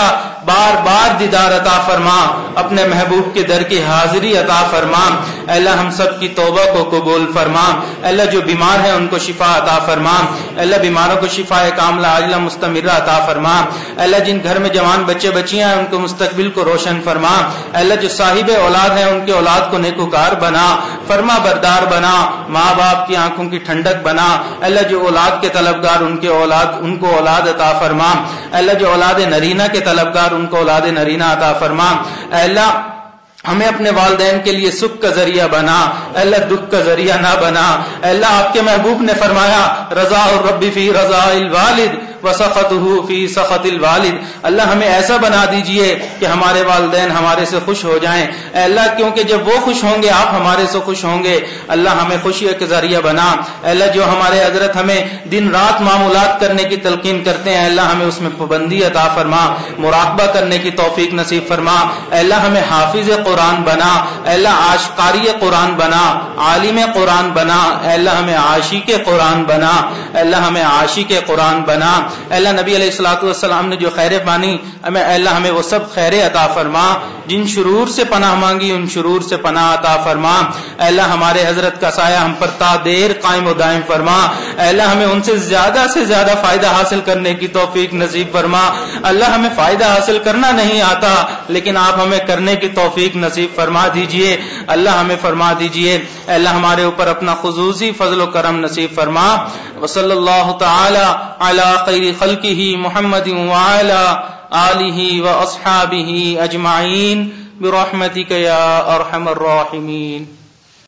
بار بار دیدار عطا فرما، اپنے محبوب کے در کی حاضری عطا فرما۔ اے اللہ ہم سب کی توبہ کو قبول فرما۔ اے اللہ جو بیمار ہیں ان کو شفا عطا فرما۔ اے اللہ بیماروں کو شفا کاملہ عاجلہ مستمرہ عطا فرما۔ اے اللہ جن گھر میں جوان بچے بچیاں ہیں ان کو مستقبل کو روشن فرما۔ اے اللہ جو صاحب اولاد ہیں ان کے اولاد کو نیکوکار بنا، فرما بردار بنا، ماں باپ کی آنکھوں کی ٹھنڈک بنا۔ اے اللہ جو اولاد کے طلبگار ان کو اولاد عطا فرما۔ اے اللہ جو اولاد نرینہ کے طلبگار ان کو اولاد نرینہ عطا فرما۔ اے اللہ ہمیں اپنے والدین کے لیے سکھ کا ذریعہ بنا، اے اللہ دکھ کا ذریعہ نہ بنا۔ اے اللہ آپ کے محبوب نے فرمایا رضا الرب فی رضا الوالد وسخطہ فی سخط الوالد۔ اللہ ہمیں ایسا بنا دیجئے کہ ہمارے والدین ہمارے سے خوش ہو جائیں۔ اے اللہ کیونکہ جب وہ خوش ہوں گے آپ ہمارے سے خوش ہوں گے۔ اللہ ہمیں خوشی کے ذریعہ بنا۔ اے اللہ جو ہمارے حضرت ہمیں دن رات معمولات کرنے کی تلقین کرتے ہیں، اللہ ہمیں اس میں پابندی عطا فرما، مراقبہ کرنے کی توفیق نصیب فرما۔ اے اللہ ہمیں حافظ قرآن بنا، اے اللہ قاری قرآن بنا، عالم قرآن بنا، اے اللہ ہمیں عاشق قرآن بنا، اے اللہ ہمیں عاشق قرآن بنا۔ اے اللہ نبی علیہ الصلوۃ والسلام نے جو خیر پانی اے اللہ ہمیں وہ سب خیر عطا فرما، جن شرور سے پناہ مانگی ان شرور سے پناہ عطا فرما۔ اے اللہ ہمارے حضرت کا سایہ ہم پر تا دیر قائم و دائم فرما۔ اے اللہ ہمیں ان سے زیادہ فائدہ حاصل کرنے کی توفیق نصیب فرما۔ اللہ ہمیں فائدہ حاصل کرنا نہیں آتا لیکن آپ ہمیں کرنے کی توفیق نصیب فرما دیجئے۔ اللہ ہمیں فرما دیجئے۔ اے اللہ ہمارے اوپر اپنا خصوصی فضل و کرم نصیب فرما۔ وصلی اللہ تعالی علی خیر خلقہ محمد وعلی آلہ واصحابہ اجمعین برحمتک یا ارحم الراحمین۔